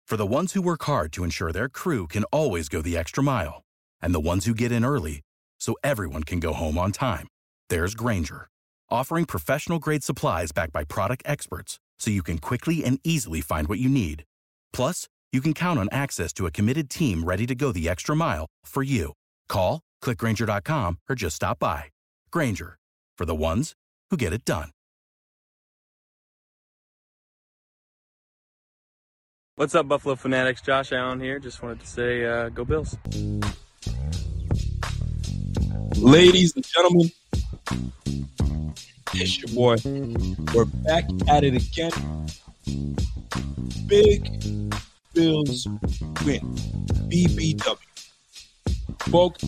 For the ones who work hard to ensure their crew can always go the extra mile, and the ones who get in early so everyone can go home on time, there's Grainger, offering professional-grade supplies backed by product experts so you can quickly and easily find what you need. Plus, you can count on access to a committed team ready to go the extra mile for you. Call, click Grainger.com, or just stop by. Grainger, for the ones who get it done. What's up, Buffalo Fanatics? Josh Allen here. Just wanted to say, go Bills. Ladies and gentlemen, it's your boy. We're back at it again. Big Bills win. BBW. Folks,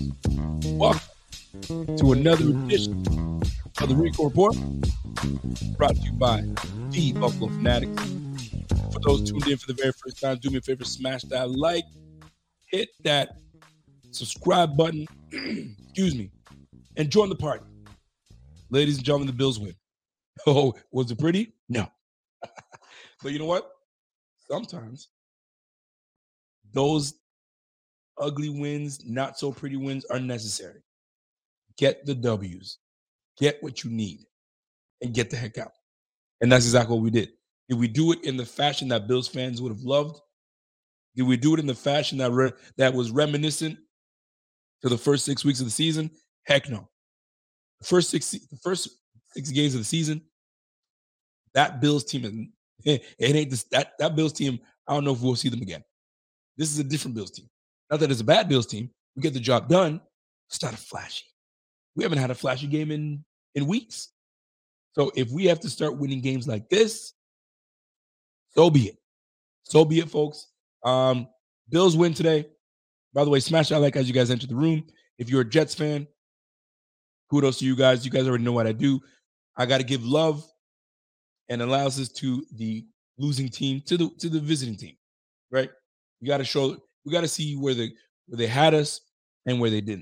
welcome to another edition of the Rico Report, brought to you by the Buffalo Fanatics. For those tuned in for the very first time, do me a favor, smash that like, hit that subscribe button, excuse me, and join the party. Ladies and gentlemen, the Bills win. Oh, was it pretty? No. But you know what? Sometimes those ugly wins, not so pretty wins are necessary. Get the W's. Get what you need. And get the heck out. And that's exactly what we did. Did we do it in the fashion that Bills fans would have loved? Did we do it in the fashion that was reminiscent to the first 6 weeks of the season? Heck no. The first six games of the season, that Bills team, it ain't this, that Bills team, I don't know if we'll see them again. This is a different Bills team. Not that it's a bad Bills team. We get the job done. It's not a flashy. We haven't had a flashy game in weeks. So if we have to start winning games like this, so be it. So be it, folks. Bills win today. By the way, smash that like as you guys enter the room. If you're a Jets fan, kudos to you guys. You guys already know what I do. I got to give love and allowances to the losing team, to the visiting team, right? We got to see where they had us and where they didn't.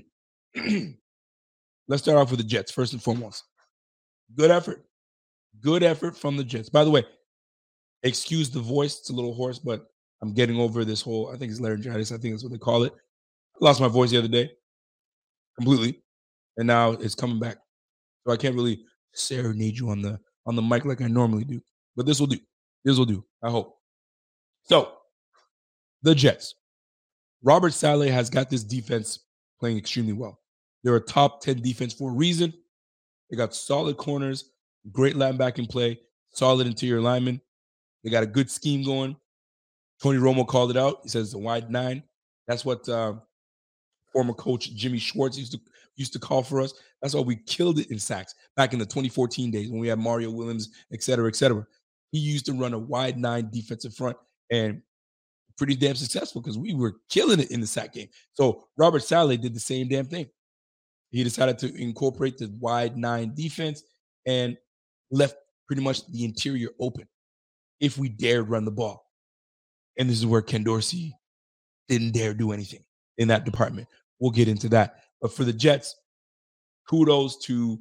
Let's start off with the Jets first and foremost. Good effort. Good effort from the Jets. By the way, excuse the voice. It's a little hoarse, but I'm getting over this whole, I think it's laryngitis. I think that's what they call it. I lost my voice the other day completely, and now it's coming back. So I can't really serenade you on the mic like I normally do. But this will do. This will do, I hope. So, the Jets. Robert Saleh has got this defense playing extremely well. They're a top 10 defense for a reason. They got solid corners, great linebacking play, solid interior linemen. They got a good scheme going. Tony Romo called it out. He says it's a wide nine. That's what former coach Jimmy Schwartz used to call for us. That's why we killed it in sacks back in the 2014 days when we had Mario Williams, et cetera, et cetera. He used to run a wide nine defensive front and pretty damn successful because we were killing it in the sack game. So Robert Saleh did the same damn thing. He decided to incorporate the wide nine defense and left pretty much the interior open if we dared run the ball. And this is where Ken Dorsey didn't dare do anything in that department. We'll get into that. But for the Jets, kudos to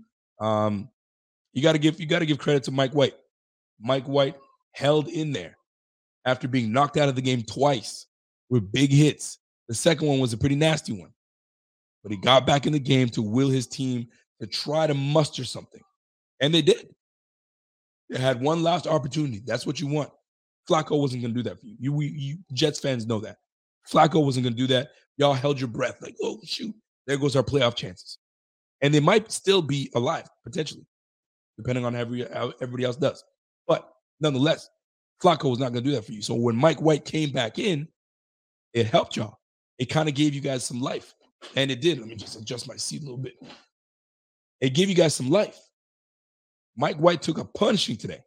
you got to give credit to Mike White. Mike White held in there after being knocked out of the game twice with big hits. The second one was a pretty nasty one. But he got back in the game to will his team to try to muster something. And they did. They had one last opportunity. That's what you want. Flacco wasn't going to do that for you. You Jets fans know that. Flacco wasn't going to do that. Y'all held your breath like, oh, shoot, there goes our playoff chances. And they might still be alive, potentially, depending on how everybody else does. But nonetheless, Flacco was not going to do that for you. So when Mike White came back in, it helped y'all. It kind of gave you guys some life. And it did. Let me just adjust my seat a little bit. It gave you guys some life. Mike White took a punishing today.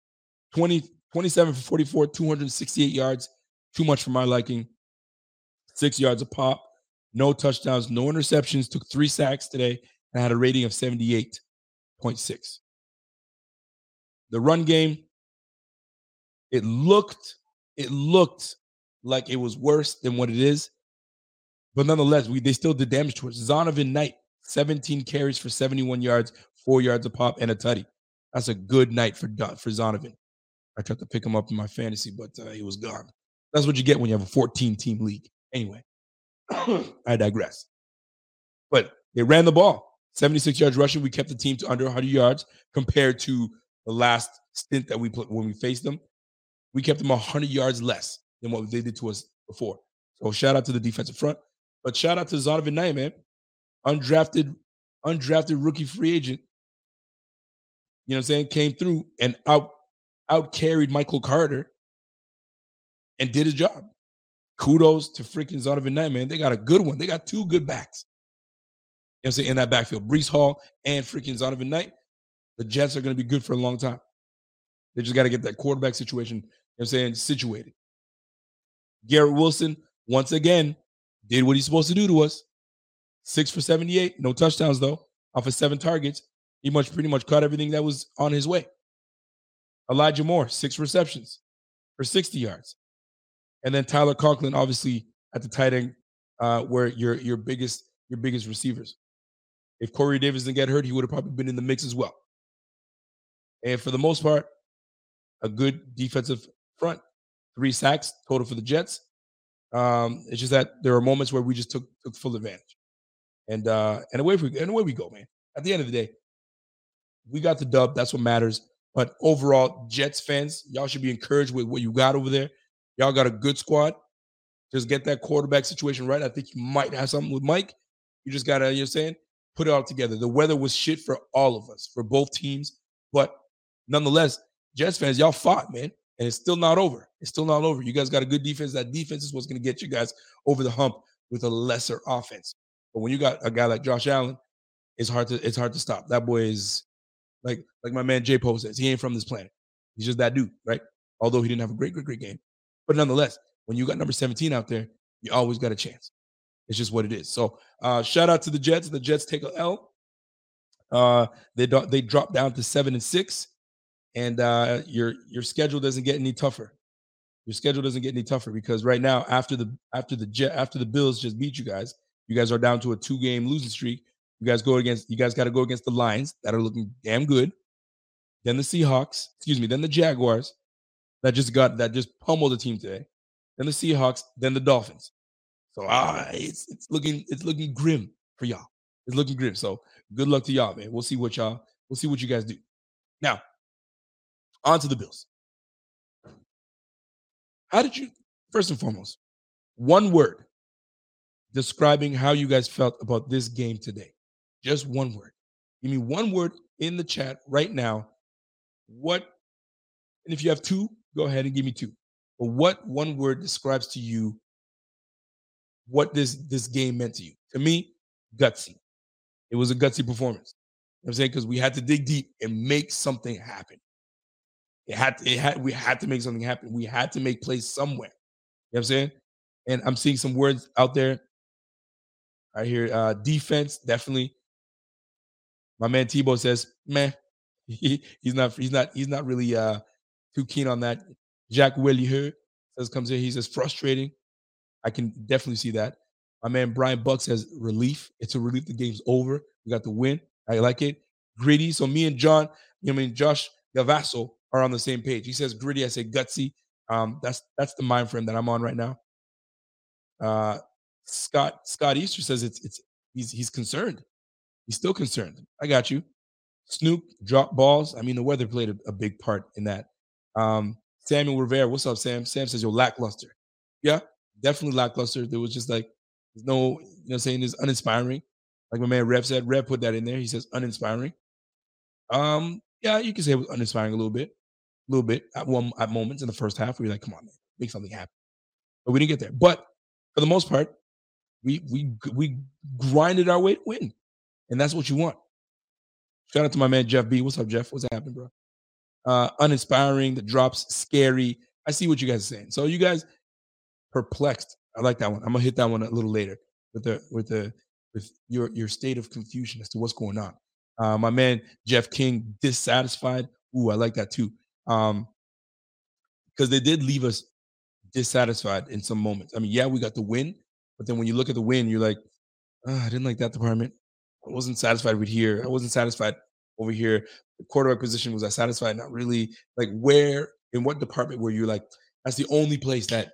27 for 44, 268 yards. Too much for my liking. 6 yards a pop. No touchdowns, no interceptions. Took 3 sacks today and had a rating of 78.6. The run game, it looked like it was worse than what it is. But nonetheless, they still did damage to it. Zonovan Knight, 17 carries for 71 yards, 4 yards a pop, and a tutty. That's a good night for Zonovan. I tried to pick him up in my fantasy, but he was gone. That's what you get when you have a 14-team league. Anyway, I digress. But they ran the ball. 76 yards rushing. We kept the team to under 100 yards compared to the last stint that we put when we faced them. We kept them 100 yards less than what they did to us before. So shout out to the defensive front. But shout out to Zonovan Knight, man. Undrafted rookie free agent. You know what I'm saying? Came through and out carried Michael Carter and did his job. Kudos to freaking Zonovan Knight, man. They got a good one. They got two good backs. You know what I'm saying? In that backfield. Breece Hall and freaking Zonovan Knight. The Jets are going to be good for a long time. They just got to get that quarterback situation, you know what I'm saying, situated. Garrett Wilson, once again, did what he's supposed to do to us. 6 for 78. No touchdowns, though. Off of 7 targets. He pretty much caught everything that was on his way. Elijah Moore, 6 receptions for 60 yards. And then Tyler Conklin, obviously, at the tight end, where your biggest receivers. If Corey Davis didn't get hurt, he would have probably been in the mix as well. And for the most part, a good defensive front. 3 sacks total for the Jets. It's just that there are moments where we just took full advantage. And away we go, man. At the end of the day, we got the dub. That's what matters. But overall, Jets fans, y'all should be encouraged with what you got over there. Y'all got a good squad. Just get that quarterback situation right. I think you might have something with Mike. You just got to, you know what I'm saying, put it all together. The weather was shit for all of us, for both teams. But nonetheless, Jets fans, y'all fought, man. And it's still not over. It's still not over. You guys got a good defense. That defense is what's going to get you guys over the hump with a lesser offense. But when you got a guy like Josh Allen, it's hard to stop. That boy is like my man J Poe says, he ain't from this planet. He's just that dude, right? Although he didn't have a great game. But nonetheless, when you got number 17 out there, you always got a chance. It's just what it is. So shout out to the Jets. The Jets take a L. They drop down to 7-6, and your schedule doesn't get any tougher. Your schedule doesn't get any tougher because right now, after the Bills just beat you guys are down to a 2-game losing streak. You guys got to go against the Lions that are looking damn good. Then the Seahawks, then the Jaguars that just pummeled the team today. Then the Seahawks, then the Dolphins. So it's looking grim for y'all. It's looking grim. So good luck to y'all, man. We'll see what you guys do. Now, on to the Bills. How did you, first and foremost, one word describing how you guys felt about this game today? Just one word. Give me one word in the chat right now. And if you have 2, go ahead and give me 2. But what one word describes to you what this game meant to you? To me, gutsy. It was a gutsy performance. You know what I'm saying? Because we had to dig deep and make something happen. We had to make something happen. We had to make plays somewhere. You know what I'm saying? And I'm seeing some words out there. I hear defense, definitely. My man Tebow says, "Man, he's not really too keen on that." Jacques Welliher comes here. He says frustrating. I can definitely see that. My man Brian Buck says relief. It's a relief. The game's over. We got the win. I like it. Gritty. So me and Josh Gavasso are on the same page. He says gritty. I say gutsy. That's the mind frame that I'm on right now. Scott Easter says he's concerned. He's still concerned. I got you. Snoop dropped balls. I mean, the weather played a big part in that. Samuel Rivera, what's up, Sam? Sam says you're lackluster. Yeah, definitely lackluster. There was just there's no, you know what I'm saying, it's uninspiring. Like my man Rev said, Rev put that in there. He says uninspiring. Yeah, you can say it was uninspiring a little bit at moments in the first half. We were like, come on, man, make something happen. But we didn't get there. But for the most part, we grinded our way to win. And that's what you want. Shout out to my man Jeff B. What's up, Jeff? What's happening, bro? Uninspiring, the drops, scary. I see what you guys are saying. So you guys perplexed. I like that one. I'm gonna hit that one a little later with your state of confusion as to what's going on. My man Jeff King, dissatisfied. Ooh, I like that too. Because they did leave us dissatisfied in some moments. I mean, yeah, we got the win, but then when you look at the win, you're like, I didn't like that department. I wasn't satisfied with here. I wasn't satisfied over here. The quarterback position, was I satisfied? Not really. Like where, in what department were you like, that's the only place that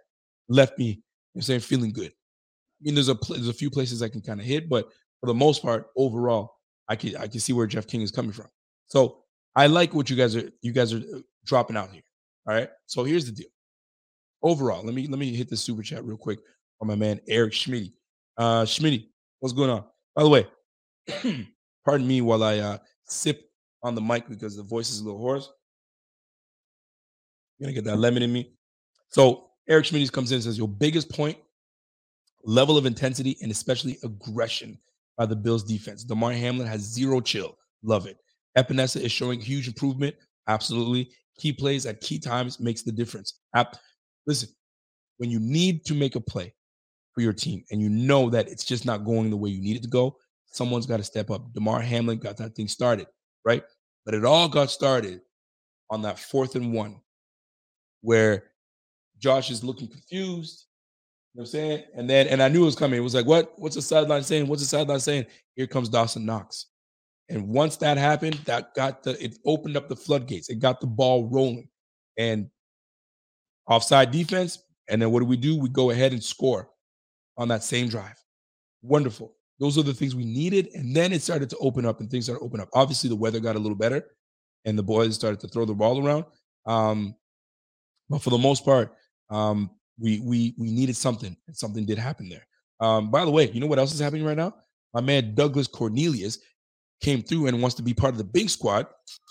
left me, feeling good. I mean, there's a few places I can kind of hit, but for the most part, overall, I can see where Jeff King is coming from. So I like what you guys are dropping out here. All right. So here's the deal. Overall, let me hit the super chat real quick on my man Eric Schmitty. Schmitty, what's going on? By the way, pardon me while I sip on the mic because the voice is a little hoarse. I'm gonna get that lemon in me. So Eric Schmitty comes in and says, your biggest point, level of intensity, and especially aggression by the Bills defense. Damar Hamlin has zero chill. Love it. Epinesa is showing huge improvement. Absolutely. Key plays at key times makes the difference. Listen, when you need to make a play for your team and you know that it's just not going the way you need it to go, someone's got to step up. Damar Hamlin got that thing started, right? But it all got started on that 4th and 1 where Josh is looking confused. You know what I'm saying? And I knew it was coming. It was like, what? What's the sideline saying? What's the sideline saying? Here comes Dawson Knox. And once that happened, it opened up the floodgates. It got the ball rolling. And offside defense. And then what do? We go ahead and score on that same drive. Wonderful. Those are the things we needed. And then it started to open up and things started to open up. Obviously, the weather got a little better and the boys started to throw the ball around. But for the most part, we needed something, and something did happen there. By the way, you know what else is happening right now? My man Douglas Cornelius came through and wants to be part of the big squad.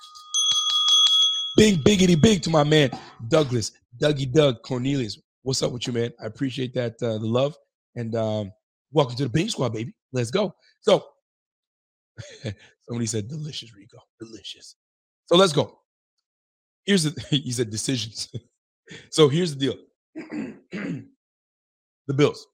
Big, biggity big to my man Douglas, Dougie Doug Cornelius. What's up with you, man? I appreciate that, the love, and welcome to the big squad, baby. Let's go. So somebody said delicious, Rico, delicious. So let's go. He said decisions. So here's the deal. The Bills.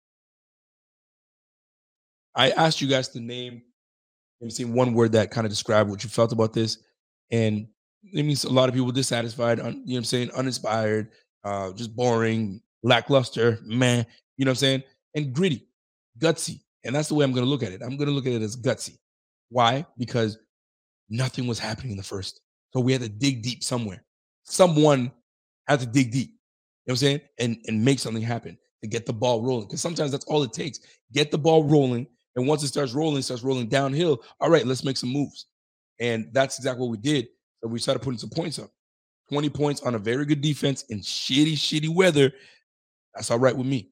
I asked you guys to name one word that kind of described what you felt about this. And it means a lot of people dissatisfied, uninspired, just boring, lackluster, man, you know what I'm saying? And gritty, gutsy. And that's the way I'm going to look at it. I'm going to look at it as gutsy. Why? Because nothing was happening in the first. So we had to dig deep somewhere. Someone had to dig deep. You know what I'm saying? And make something happen to get the ball rolling. Because sometimes that's all it takes. Get the ball rolling. And once it starts rolling downhill. All right, let's make some moves. And that's exactly what we did. So we started putting some points up. 20 points on a very good defense in shitty weather. That's all right with me.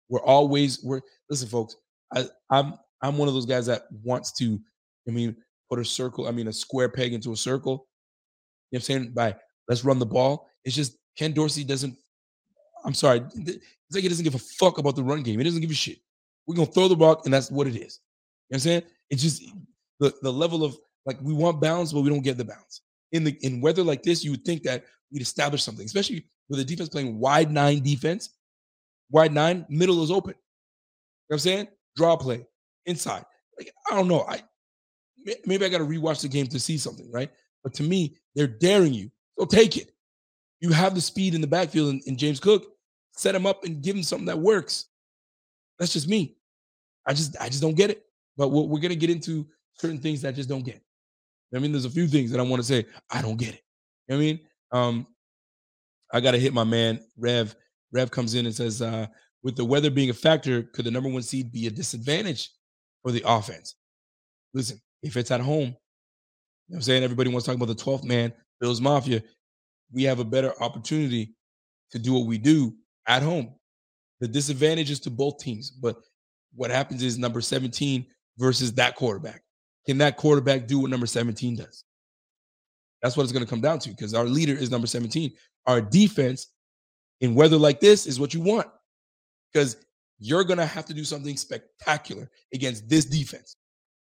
Listen, folks, I'm one of those guys that wants to, put a square peg into a circle. You know what I'm saying? By let's run the ball. It's just Ken Dorsey doesn't. I'm sorry. It's like he doesn't give a fuck about the run game. He doesn't give a shit. We're going to throw the ball, and that's what it is. You know what I'm saying? It's just the level of, like, we want bounds, but we don't get the bounds. In weather like this, you would think that we'd establish something, especially with the defense playing wide 9 defense. Wide 9, middle is open. You know what I'm saying? Draw play, inside. Like, I don't know. Maybe I got to rewatch the game to see something, right? But to me, they're daring you. So take it. You have the speed in the backfield in James Cook. Set him up and give him something that works. That's just me. I just don't get it. But we're going to get into certain things that I just don't get. I mean, there's a few things that I want to say, I don't get it. You know what I mean? I got to hit my man, Rev. Rev comes in and says, with the weather being a factor, could the number 1 seed be a disadvantage for the offense? Listen, if it's at home, you know what I'm saying? Everybody wants to talk about the 12th man, Bills Mafia. We have a better opportunity to do what we do at home. The disadvantage is to both teams. But what happens is number 17 versus that quarterback. Can that quarterback do what number 17 does? That's what it's going to come down to, because our leader is number 17. Our defense in weather like this is what you want, because you're going to have to do something spectacular against this defense.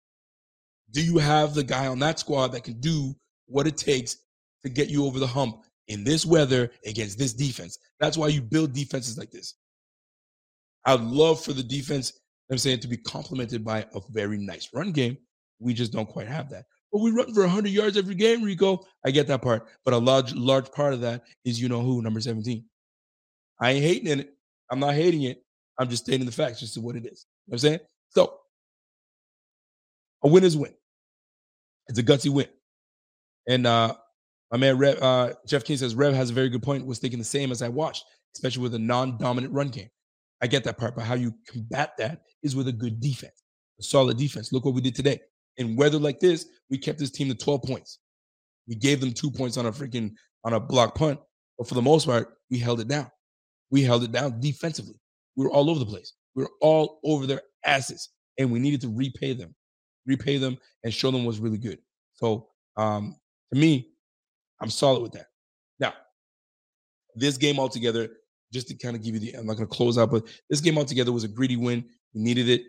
Do you have the guy on that squad that can do what it takes to get you over the hump in this weather against this defense? That's why you build defenses like this. I'd love for the defense, to be complemented by a very nice run game. We just don't quite have that. But we run for 100 yards every game, Rico. I get that part. But a large part of that is number 17. I ain't hating in it. I'm not hating it. I'm just stating the facts, just to what it is. You know what I'm saying? So, a win is a win. It's a gutsy win. And my man Jeff King says, Rev has a very good point. Was thinking the same as I watched. especially with a non-dominant run game. I get that part, but how you combat that is with a good defense, a solid defense. Look what we did today. In weather like this, we kept this team to 12 points. We gave them 2 points on a block punt, but for the most part, we held it down. We held it down defensively. We were all over the place. We were all over their asses, and we needed to repay them, and show them what's really good. So, to me, I'm solid with that. Now, this game altogether, just to kind of give you I'm not going to close out, but this game altogether was a gritty win. We needed it.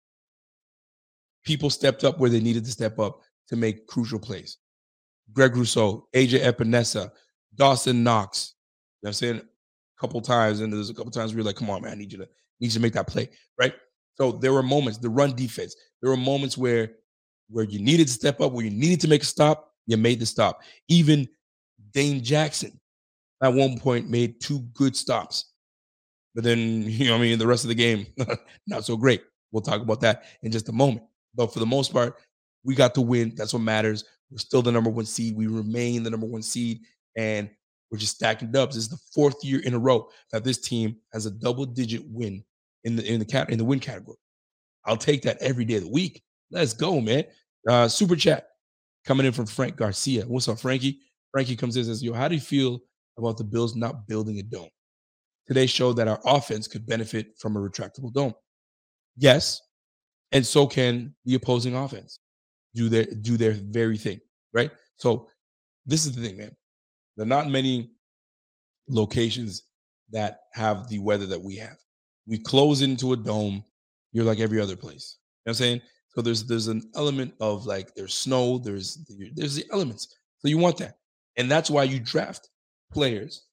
People stepped up where they needed to step up to make crucial plays. Greg Rousseau, AJ Epinesa, Dawson Knox. You know what I'm saying? A couple times, and there's a couple times where you're like, come on, man, I need you to make that play, right? So there were moments, the run defense, there were moments where you needed to step up, where you needed to make a stop, you made the stop. Even Dane Jackson at one point made 2 good stops. But then, the rest of the game, not so great. We'll talk about that in just a moment. But for the most part, we got the win. That's what matters. We're still the number 1 seed. We remain the number 1 seed, and we're just stacking dubs. This is the 4th year in a row that this team has a double-digit win in the win category. I'll take that every day of the week. Let's go, man. Super chat coming in from Frank Garcia. What's up, Frankie? Frankie comes in and says, yo, how do you feel about the Bills not building a dome? Today showed that our offense could benefit from a retractable dome. Yes, and so can the opposing offense do their very thing, right? So this is the thing, man. There are not many locations that have the weather that we have. We close into a dome. You're like every other place. You know what I'm saying? So there's an element of like there's snow, there's the elements. So you want that. And that's why you draft players.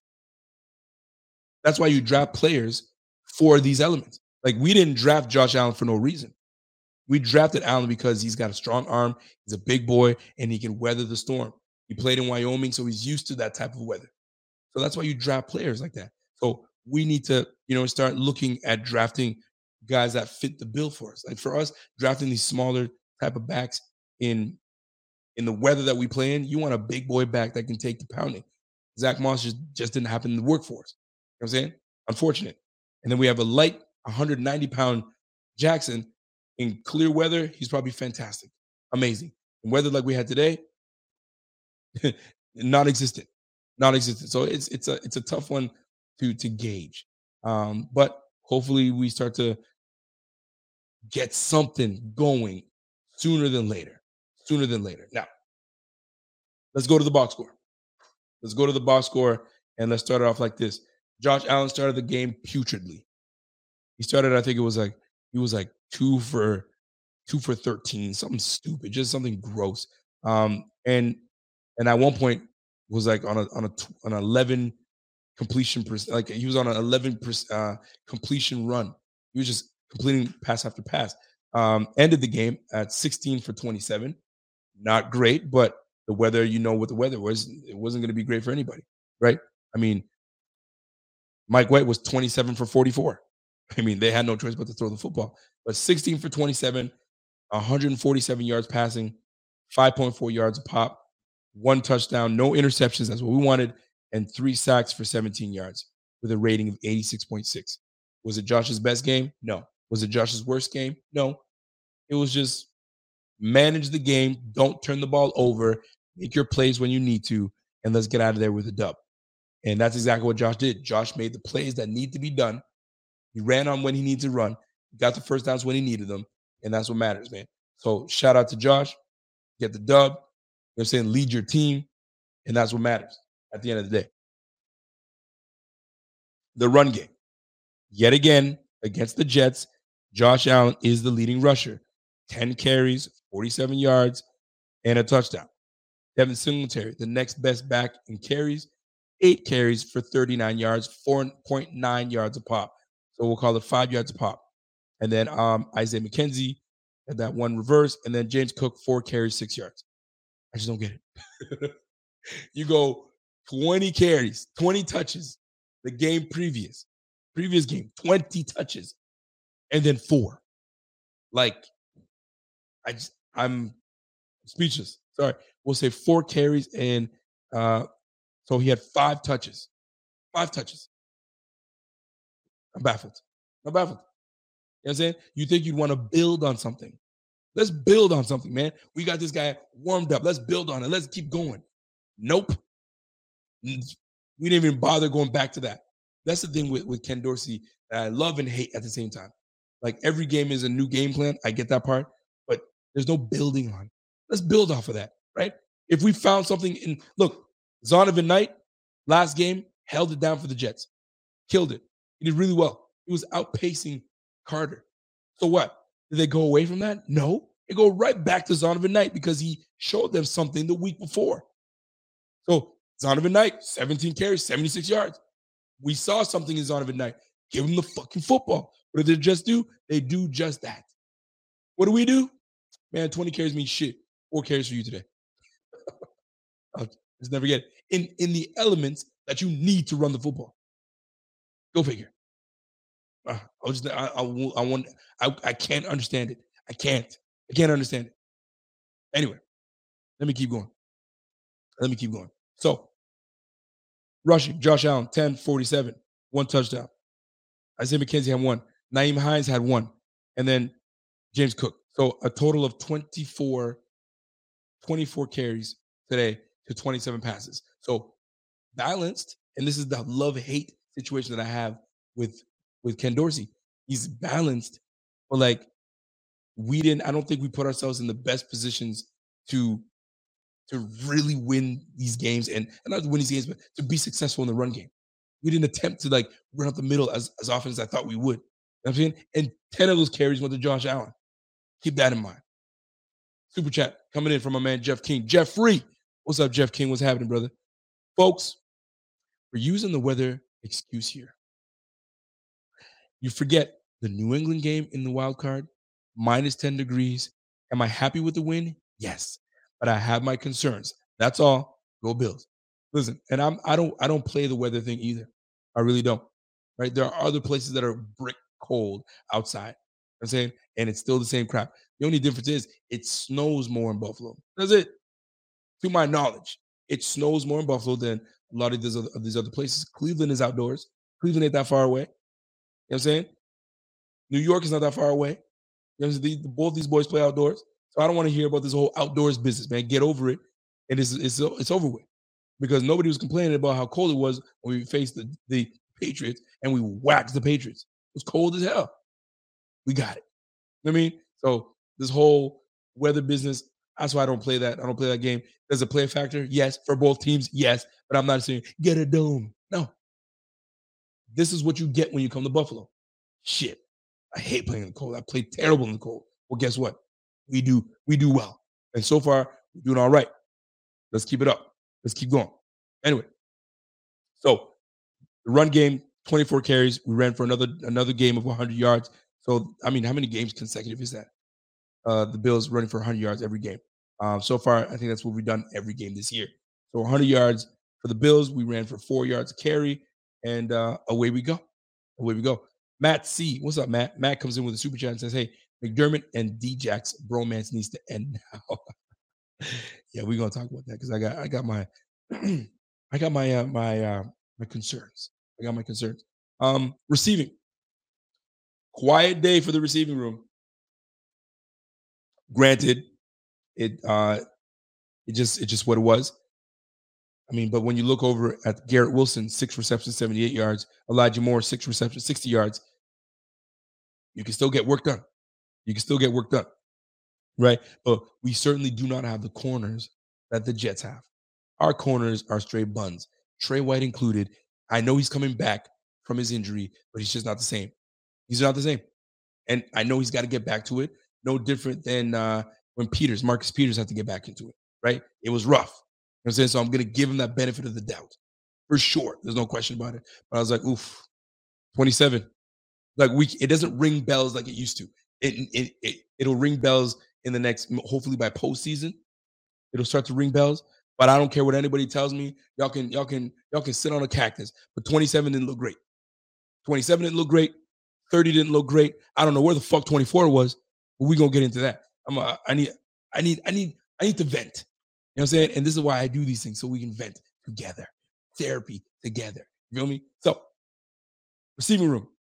That's why you draft players for these elements. Like we didn't draft Josh Allen for no reason. We drafted Allen because he's got a strong arm, he's a big boy, and he can weather the storm. He played in Wyoming, so he's used to that type of weather. So that's why you draft players like that. So we need to, start looking at drafting guys that fit the bill for us. Like for us, drafting these smaller type of backs in the weather that we play in, you want a big boy back that can take the pounding. Zach Moss just didn't happen to work for us. You know what I'm saying? Unfortunate. And then we have a light 190-pound Jackson in clear weather. He's probably fantastic. Amazing. In weather like we had today, non-existent. So it's a tough one to gauge. But hopefully we start to get something going sooner than later. Now, let's go to the box score. And let's start it off like this. Josh Allen started the game putridly. He started, I think it was like, he was like 2 for 13, something stupid, just something gross. And at one point was like on an 11 completion percent, like he was on an 11 completion run. He was just completing pass after pass. Ended the game at 16 for 27. Not great, but the weather, what the weather was, it wasn't going to be great for anybody, right? I mean, Mike White was 27 for 44. I mean, they had no choice but to throw the football. But 16 for 27, 147 yards passing, 5.4 yards a pop, 1 touchdown, no interceptions. That's what we wanted, and 3 sacks for 17 yards with a rating of 86.6. Was it Josh's best game? No. Was it Josh's worst game? No. It was just manage the game, don't turn the ball over, make your plays when you need to, and let's get out of there with a dub. And that's exactly what Josh did. Josh made the plays that need to be done. He ran on when he needed to run. He got the first downs when he needed them. And that's what matters, man. So shout out to Josh. Get the dub. You know what I'm saying? Lead your team. And that's what matters at the end of the day. The run game. Yet again, against the Jets, Josh Allen is the leading rusher. 10 carries, 47 yards, and a touchdown. Devin Singletary, the next best back in carries, 8 carries for 39 yards, 4.9 yards a pop. So we'll call it 5 yards a pop. And then Isaiah McKenzie had that one reverse. And then James Cook, 4 carries, 6 yards. I just don't get it. You go 20 carries, 20 touches. The game previous game, 20 touches. And then 4. Like, I'm speechless. Sorry. We'll say 4 carries and so he had 5 touches. 5 touches. I'm baffled. I'm baffled. You know what I'm saying? You think you'd want to build on something. Let's build on something, man. We got this guy warmed up. Let's build on it. Let's keep going. Nope. We didn't even bother going back to that. That's the thing with Ken Dorsey that I love and hate at the same time. Like every game is a new game plan. I get that part, but there's no building on. Let's build off of that, right? If we found something in, look, Zonovan Knight, last game, held it down for the Jets. Killed it. He did really well. He was outpacing Carter. So what? Did they go away from that? No. They go right back to Zonovan Knight because he showed them something the week before. So Zonovan Knight, 17 carries, 76 yards. We saw something in Zonovan Knight. Give him the fucking football. What did they just do? They do just that. What do? Man, 20 carries means shit. 4 carries for you today. I'll just never get it. In the elements that you need to run the football. Go figure. I can't understand it. I can't understand it. Anyway, let me keep going. So, rushing, Josh Allen, 10-47, 1 touchdown. Isaiah McKenzie had 1. Nyheim Hines had 1. And then James Cook. So, a total of 24 carries today to 27 passes. So, balanced. And this is the love-hate situation that I have with Ken Dorsey. He's balanced, but like I don't think we put ourselves in the best positions to really win these games and not to win these games, but to be successful in the run game. We didn't attempt to like run up the middle as often as I thought we would. You know what I'm saying? And 10 of those carries went to Josh Allen. Keep that in mind. Super chat coming in from my man Jeff King. Jeffrey, what's up, Jeff King? What's happening, brother? Folks, we're using the weather excuse here. You forget the New England game in the wild card, minus 10 degrees. Am I happy with the win? Yes, but I have my concerns. That's all. Go Bills. Listen, and I don't play the weather thing either. I really don't. Right? There are other places that are brick cold outside. You know what I'm saying? And it's still the same crap. The only difference is it snows more in Buffalo. That's it. To my knowledge, it snows more in Buffalo than a lot of these other places. Cleveland is outdoors. Cleveland ain't that far away. You know what I'm saying? New York is not that far away. You know, both these boys play outdoors. So I don't want to hear about this whole outdoors business, man. Get over it. And it's over with. Because nobody was complaining about how cold it was when we faced the Patriots and we waxed the Patriots. It was cold as hell. We got it. You know what I mean? So this whole weather business, that's why I don't play that. I don't play that game. Does it play a factor? Yes. For both teams, yes. But I'm not saying get a dome. No. This is what you get when you come to Buffalo. Shit. I hate playing in the cold. I played terrible in the cold. Well, guess what? We do well. And so far, we're doing all right. Let's keep it up. Let's keep going. Anyway, so the run game, 24 carries. We ran for another game of 100 yards. So, I mean, how many games consecutive is that? The Bills running for 100 yards every game. So far, I think that's what we've done every game this year. So 100 yards for the Bills. We ran for 4 yards a carry, and away we go. Away we go. Matt C. What's up, Matt? Matt comes in with a super chat and says, hey, McDermott and D-Jack's bromance needs to end now. Yeah, we're gonna talk about that because I got my my concerns. I got my concerns. Receiving. Quiet day for the receiving room. Granted, it's just what it was. I mean, but when you look over at Garrett Wilson, 6 receptions, 78 yards, Elijah Moore, 6 receptions, 60 yards, you can still get work done. Right? But we certainly do not have the corners that the Jets have. Our corners are straight buns, Trey White included. I know he's coming back from his injury, but he's just not the same. He's not the same. And I know he's got to get back to it. No different than when Marcus Peters had to get back into it, right? It was rough. You know what I'm saying? So I'm going to give him that benefit of the doubt. For sure. There's no question about it. But I was like, oof, 27. Like it doesn't ring bells like it used to. It'll ring bells in the next, hopefully by postseason. It'll start to ring bells. But I don't care what anybody tells me. Y'all can sit on a cactus. But 27 didn't look great. 27 didn't look great. 30 didn't look great. I don't know where the fuck 24 was, but we're gonna get into that. I need to vent. You know what I'm saying? And this is why I do these things, so we can vent together. Therapy together. You feel me? So, receiving room.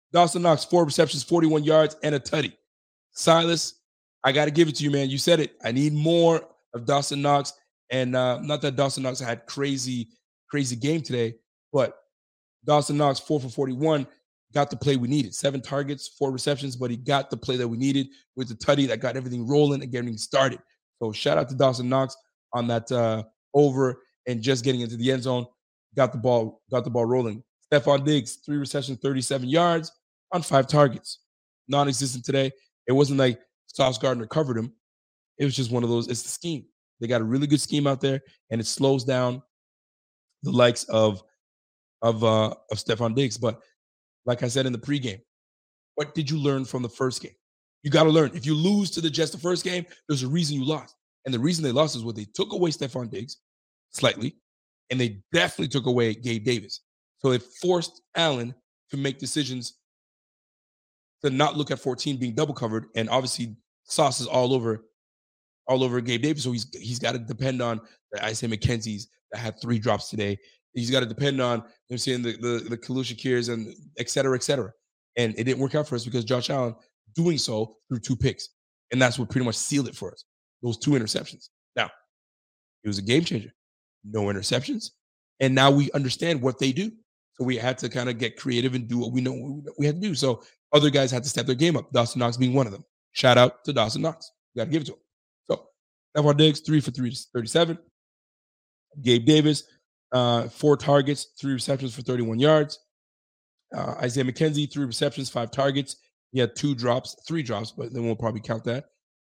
Dawson Knox, 4 receptions, 41 yards, and a tutty. Silas, I got to give it to you, man. You said it. I need more of Dawson Knox. And not that Dawson Knox had crazy game today, but Dawson Knox, 4 for 41, got the play we needed. 7 targets, 4 receptions, but he got the play that we needed with the tutty that got everything rolling and getting started. So shout out to Dawson Knox on that over and just getting into the end zone. Got the ball rolling. Stephon Diggs, 3 receptions, 37 yards on 5 targets. Non-existent today. It wasn't like Sauce Gardner covered him. It was just one of those. It's the scheme. They got a really good scheme out there, and it slows down the likes of Stephon Diggs. But like I said in the pregame, what did you learn from the first game? You got to learn. If you lose to the Jets the first game, there's a reason you lost. And the reason they lost is what they took away Stephon Diggs slightly, and they definitely took away Gabe Davis. So it forced Allen to make decisions to not look at 14 being double covered. And obviously, Sauce is all over Gabe Davis. So he's got to depend on the Isaiah McKenzie's that had 3 drops today. He's got to depend on saying the Khalil Shakirs and et cetera, et cetera. And it didn't work out for us because Josh Allen doing so threw 2 picks. And that's what pretty much sealed it for us. Those 2 interceptions. Now, it was a game changer. No interceptions. And now we understand what they do. So we had to kind of get creative and do what we know we had to do. So other guys had to step their game up. Dawson Knox being one of them. Shout out to Dawson Knox. You got to give it to him. So Stephon Diggs, 3 for 37. Gabe Davis, 4 targets, 3 receptions for 31 yards. Isaiah McKenzie, 3 receptions, 5 targets. He had 3 drops, but then we'll probably count that.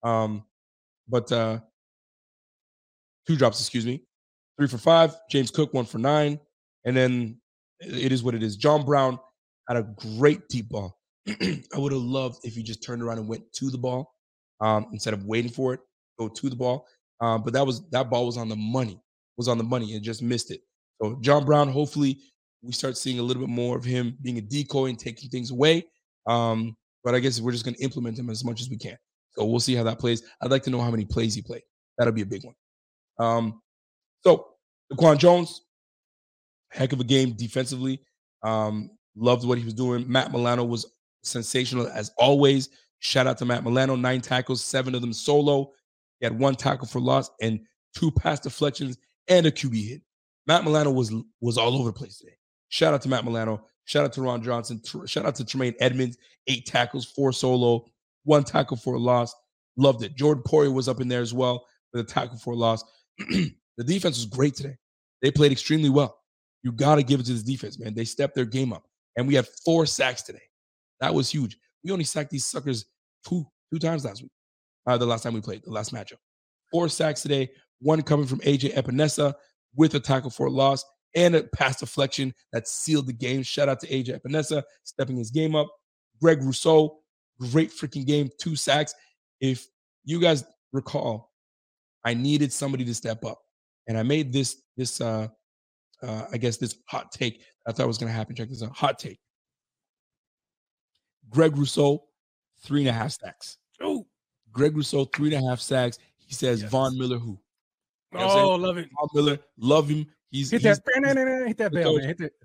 2 drops, 3 for 5. James Cook, 1 for 9. And then it is what it is. John Brown had a great deep ball. I would have loved if he just turned around and went to the ball instead of waiting for it, go to the ball. But that ball was on the money. And just missed it. So John Brown, hopefully we start seeing a little bit more of him being a decoy and taking things away. But I guess we're just going to implement him as much as we can. So we'll see how that plays. I'd like to know how many plays he played. That'll be a big one. So Daquan Jones, heck of a game defensively. Loved what he was doing. Matt Milano was sensational as always. Shout out to Matt Milano. 9 tackles, 7 of them solo. He had 1 tackle for loss and 2 pass deflections and a QB hit. Matt Milano was all over the place today. Shout out to Matt Milano. Shout out to Ron Johnson. Shout out to Tremaine Edmonds. 8 tackles, 4 solo, 1 tackle for a loss. Loved it. Jordan Poyer was up in there as well with a tackle for a loss. The defense was great today. They played extremely well. You got to give it to this defense, man. They stepped their game up. And we had 4 sacks today. That was huge. We only sacked these suckers two times last week. The last time we played, the last matchup. 4 sacks today. 1 coming from AJ Epinesa with a tackle for a loss and a pass deflection that sealed the game. Shout out to AJ Epinesa stepping his game up. Greg Rousseau, great freaking game. 2 sacks. If you guys recall, I needed somebody to step up. And I made this I guess this hot take I thought was going to happen. Check this out. Hot take. Greg Rousseau, 3.5 sacks. Oh, Greg Rousseau, 3.5 sacks. He says, yes. Von Miller who? You know love it. Von Miller, love him. Hit that bell, man. Hit it.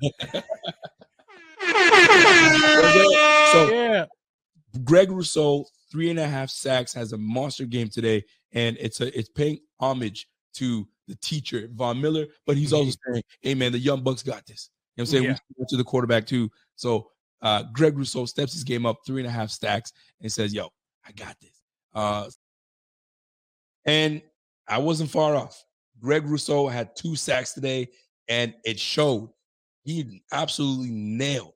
So, yeah. Greg Rousseau, 3.5 sacks, has a monster game today, and it's paying homage to the teacher, Von Miller, but he's also saying, hey, man, the Young Bucks got this. You know what I'm saying? Yeah. We to the quarterback, too. So, Greg Rousseau steps his game up 3.5 stacks and says, yo, I got this. And I wasn't far off. Greg Rousseau had 2 sacks today, and it showed. He absolutely nailed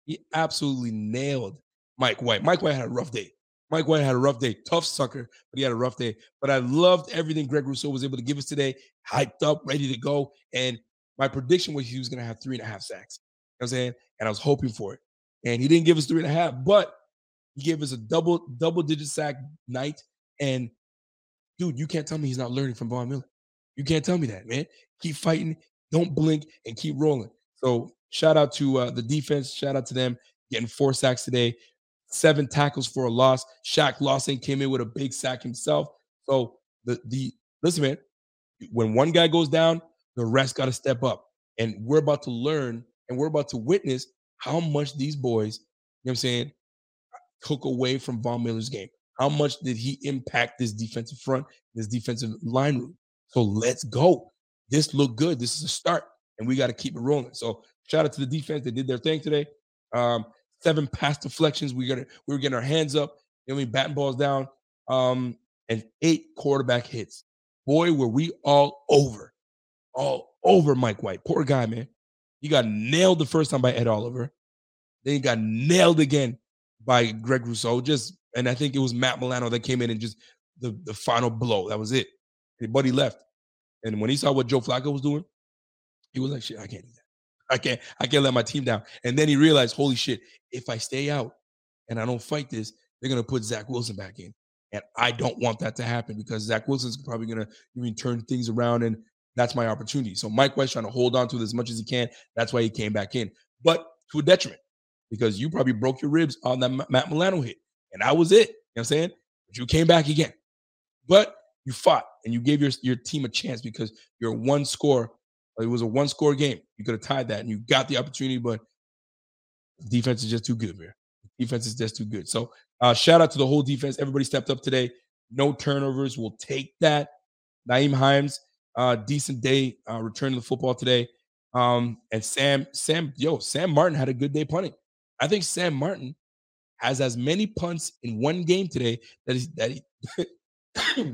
Mike White. Mike White had a rough day. Tough sucker, but he had a rough day. But I loved everything Greg Rousseau was able to give us today. Hyped up, ready to go. And my prediction was he was going to have 3.5 sacks. You know what I'm saying? And I was hoping for it. And he didn't give us 3.5, but he gave us a double-digit sack night. And, dude, you can't tell me he's not learning from Von Miller. You can't tell me that, man. Keep fighting, don't blink, and keep rolling. So shout out to the defense. Shout out to them getting 4 sacks today. 7 tackles for a loss. Shaq Lawson came in with a big sack himself. So listen, man, when one guy goes down, the rest got to step up. And we're about to learn and we're about to witness how much these boys what I'm saying, took away from Von Miller's game? How much did he impact this defensive front, this defensive line room? So let's go. This looked good. This is a start, and we got to keep it rolling. So shout out to the defense. They did their thing today. 7 pass deflections. We were getting our hands up. Then we batting balls down. And 8 quarterback hits. Boy, were we all over Mike White. Poor guy, man. He got nailed the first time by Ed Oliver. Then he got nailed again by Greg Rousseau. And I think it was Matt Milano that came in and just the final blow. That was it. But he left. And when he saw what Joe Flacco was doing, he was like, shit, I can't do that. I can't let my team down. And then he realized, holy shit, if I stay out and I don't fight this, they're going to put Zach Wilson back in. And I don't want that to happen because Zach Wilson's probably going to even turn things around, and that's my opportunity. So Mike White's trying to hold on to it as much as he can. That's why he came back in. But to a detriment, because you probably broke your ribs on that Matt Milano hit. And that was it. You know what I'm saying? But you came back again. But you fought, and you gave your team a chance because you're one score. It was a one-score game. You could have tied that, and you got the opportunity, but defense is just too good, man. Defense is just too good. So shout out to the whole defense. Everybody stepped up today. No turnovers. We'll take that. Nyheim Hines, decent day returning the football today. And Sam Martin had a good day punting. I think Sam Martin has as many punts in one game today that he I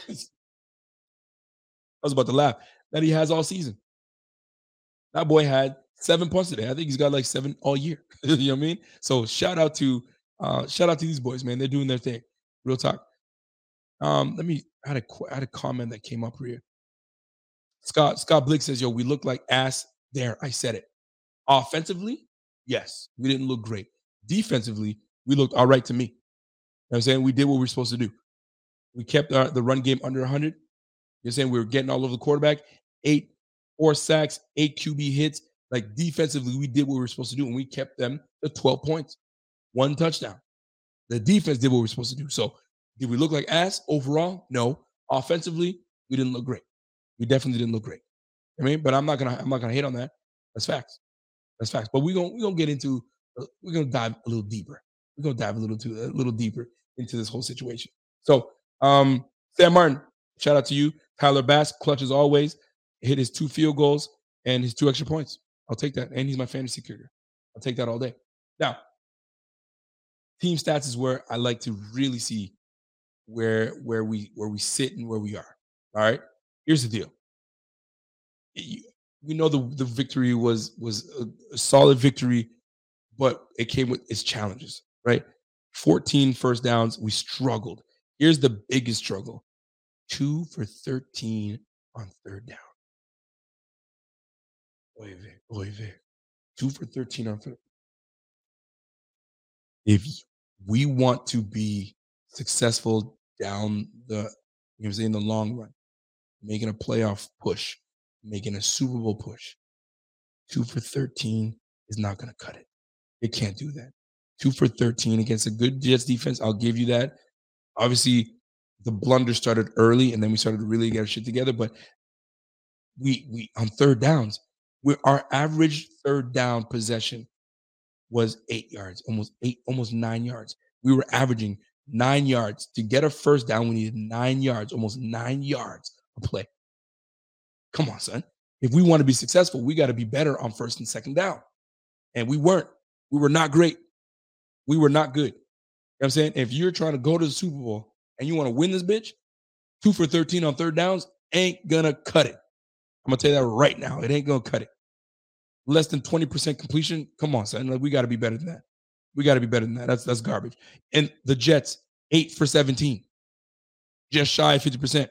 was about to laugh, that he has all season. That boy had 7 punts today. I think he's got like 7 all year. You know what I mean? So shout out to these boys, man. They're doing their thing. Real talk. I had a comment that came up here. Scott Blick says, yo, we look like ass there. I said it. Offensively, yes, we didn't look great. Defensively, we looked all right to me. You know what I'm saying? We did what we were supposed to do. We kept the run game under 100. You're saying we were getting all over the quarterback. 4 sacks, 8 QB hits. Like defensively, we did what we were supposed to do, and we kept them to 12 points. 1 touchdown. The defense did what we were supposed to do. So did we look like ass overall? No. Offensively, we didn't look great. We definitely didn't look great. I mean, but I'm not gonna hate on that. That's facts. That's facts. But we're gonna get into we're gonna dive a little deeper. We're gonna dive a little deeper into this whole situation. So Sam Martin, shout out to you. Tyler Bass, clutch as always. Hit his 2 field goals and his 2 extra points. I'll take that. And he's my fantasy kicker. I'll take that all day. Now, team stats is where I like to really see where we sit and where we are. All right. Here's the deal. We know the victory was a solid victory, but it came with its challenges, right? 14 first downs. We struggled. Here's the biggest struggle. 2 for 13 on 3rd down. Oy vey. 2 for 13 on 3rd. If we want to be successful down the long run, making a playoff push, making a Super Bowl push, 2 for 13 is not going to cut it. It can't do that. 2 for 13 against a good Jets defense, I'll give you that. Obviously, the blunder started early, and then we started to really get our shit together. But we on 3rd downs, our average 3rd down possession was 8 yards, almost 9 yards. We were averaging 9 yards. To get a first down, we needed 9 yards, almost 9 yards a play. Come on, son. If we want to be successful, we got to be better on 1st and 2nd down. And we weren't. We were not great. We were not good. You know what I'm saying? If you're trying to go to the Super Bowl and you want to win this bitch, 2 for 13 on 3rd downs ain't going to cut it. I'm going to tell you that right now. It ain't going to cut it. Less than 20% completion. Come on, son. Like, we got to be better than that. We got to be better than that. That's garbage. And the Jets, 8 for 17. Just shy of 50%.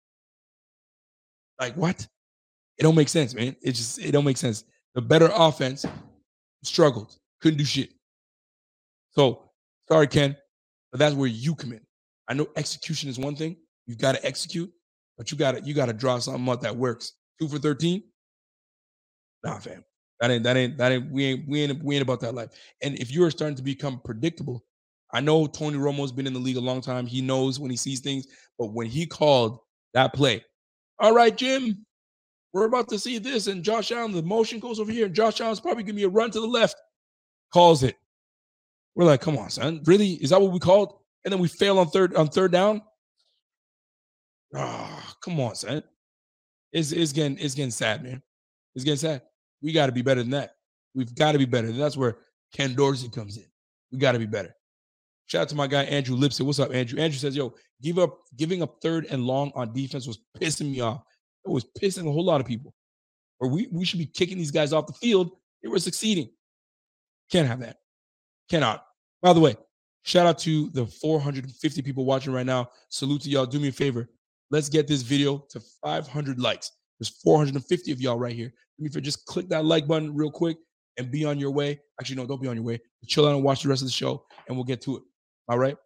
Like, what? It don't make sense, man. It don't make sense. The better offense struggled. Couldn't do shit. So, sorry, Ken, but that's where you come in. I know execution is one thing. You've got to execute, but you got to draw something out that works. 2 for 13? Nah, fam. We ain't about that life. And if you're starting to become predictable, I know Tony Romo's been in the league a long time. He knows when he sees things, but when he called that play, all right, Jim, we're about to see this, and Josh Allen, the motion goes over here, and Josh Allen's probably giving me a run to the left. Calls it. We're like, come on, son. Really? Is that what we called? And then we fail on third down? Oh, come on, son. It's getting sad, man. It's getting sad. We got to be better than that. We've got to be better. And that's where Ken Dorsey comes in. We got to be better. Shout out to my guy, Andrew Lipson. What's up, Andrew? Andrew says, yo, giving up third and long on defense was pissing me off. It was pissing a whole lot of people. Or we should be kicking these guys off the field. They were succeeding. Can't have that. Cannot. By the way, shout out to the 450 people watching right now. Salute to y'all. Do me a favor. Let's get this video to 500 likes. There's 450 of y'all right here. Do me a favor. Just click that like button real quick and be on your way. Actually, no, don't be on your way. Chill out and watch the rest of the show, and we'll get to it. All right.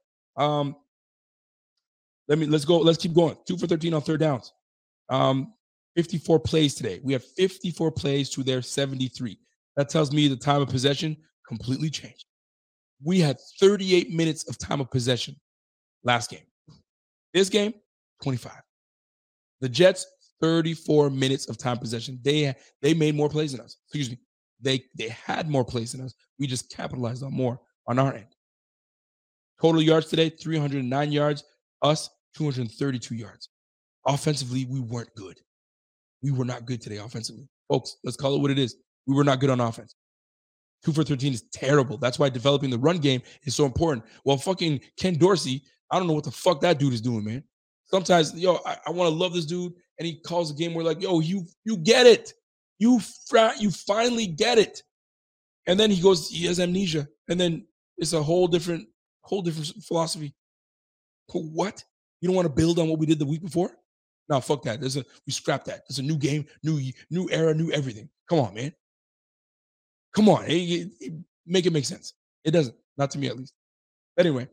Let's go. Let's keep going. 2 for 13 on third downs. 54 plays today. We have 54 plays to their 73. That tells me the time of possession completely changed. We had 38 minutes of time of possession last game. This game, 25. The Jets, 34 minutes of time possession. They made more plays than us. Excuse me. They had more plays than us. We just capitalized on more on our end. Total yards today, 309 yards. Us, 232 yards. Offensively, we weren't good. We were not good today offensively. Folks, let's call it what it is. We were not good on offense. 2 for 13 is terrible. That's why developing the run game is so important. Well, fucking Ken Dorsey, I don't know what the fuck that dude is doing, man. Sometimes, I want to love this dude, and he calls a game where like, yo, you get it. You finally get it. And then he has amnesia. And then it's a whole different philosophy. What? You don't want to build on what we did the week before? No, fuck that. We scrap that. It's a new game, new era, new everything. Come on, man. Come on. Make it make sense. It doesn't. Not to me, at least. Anyway,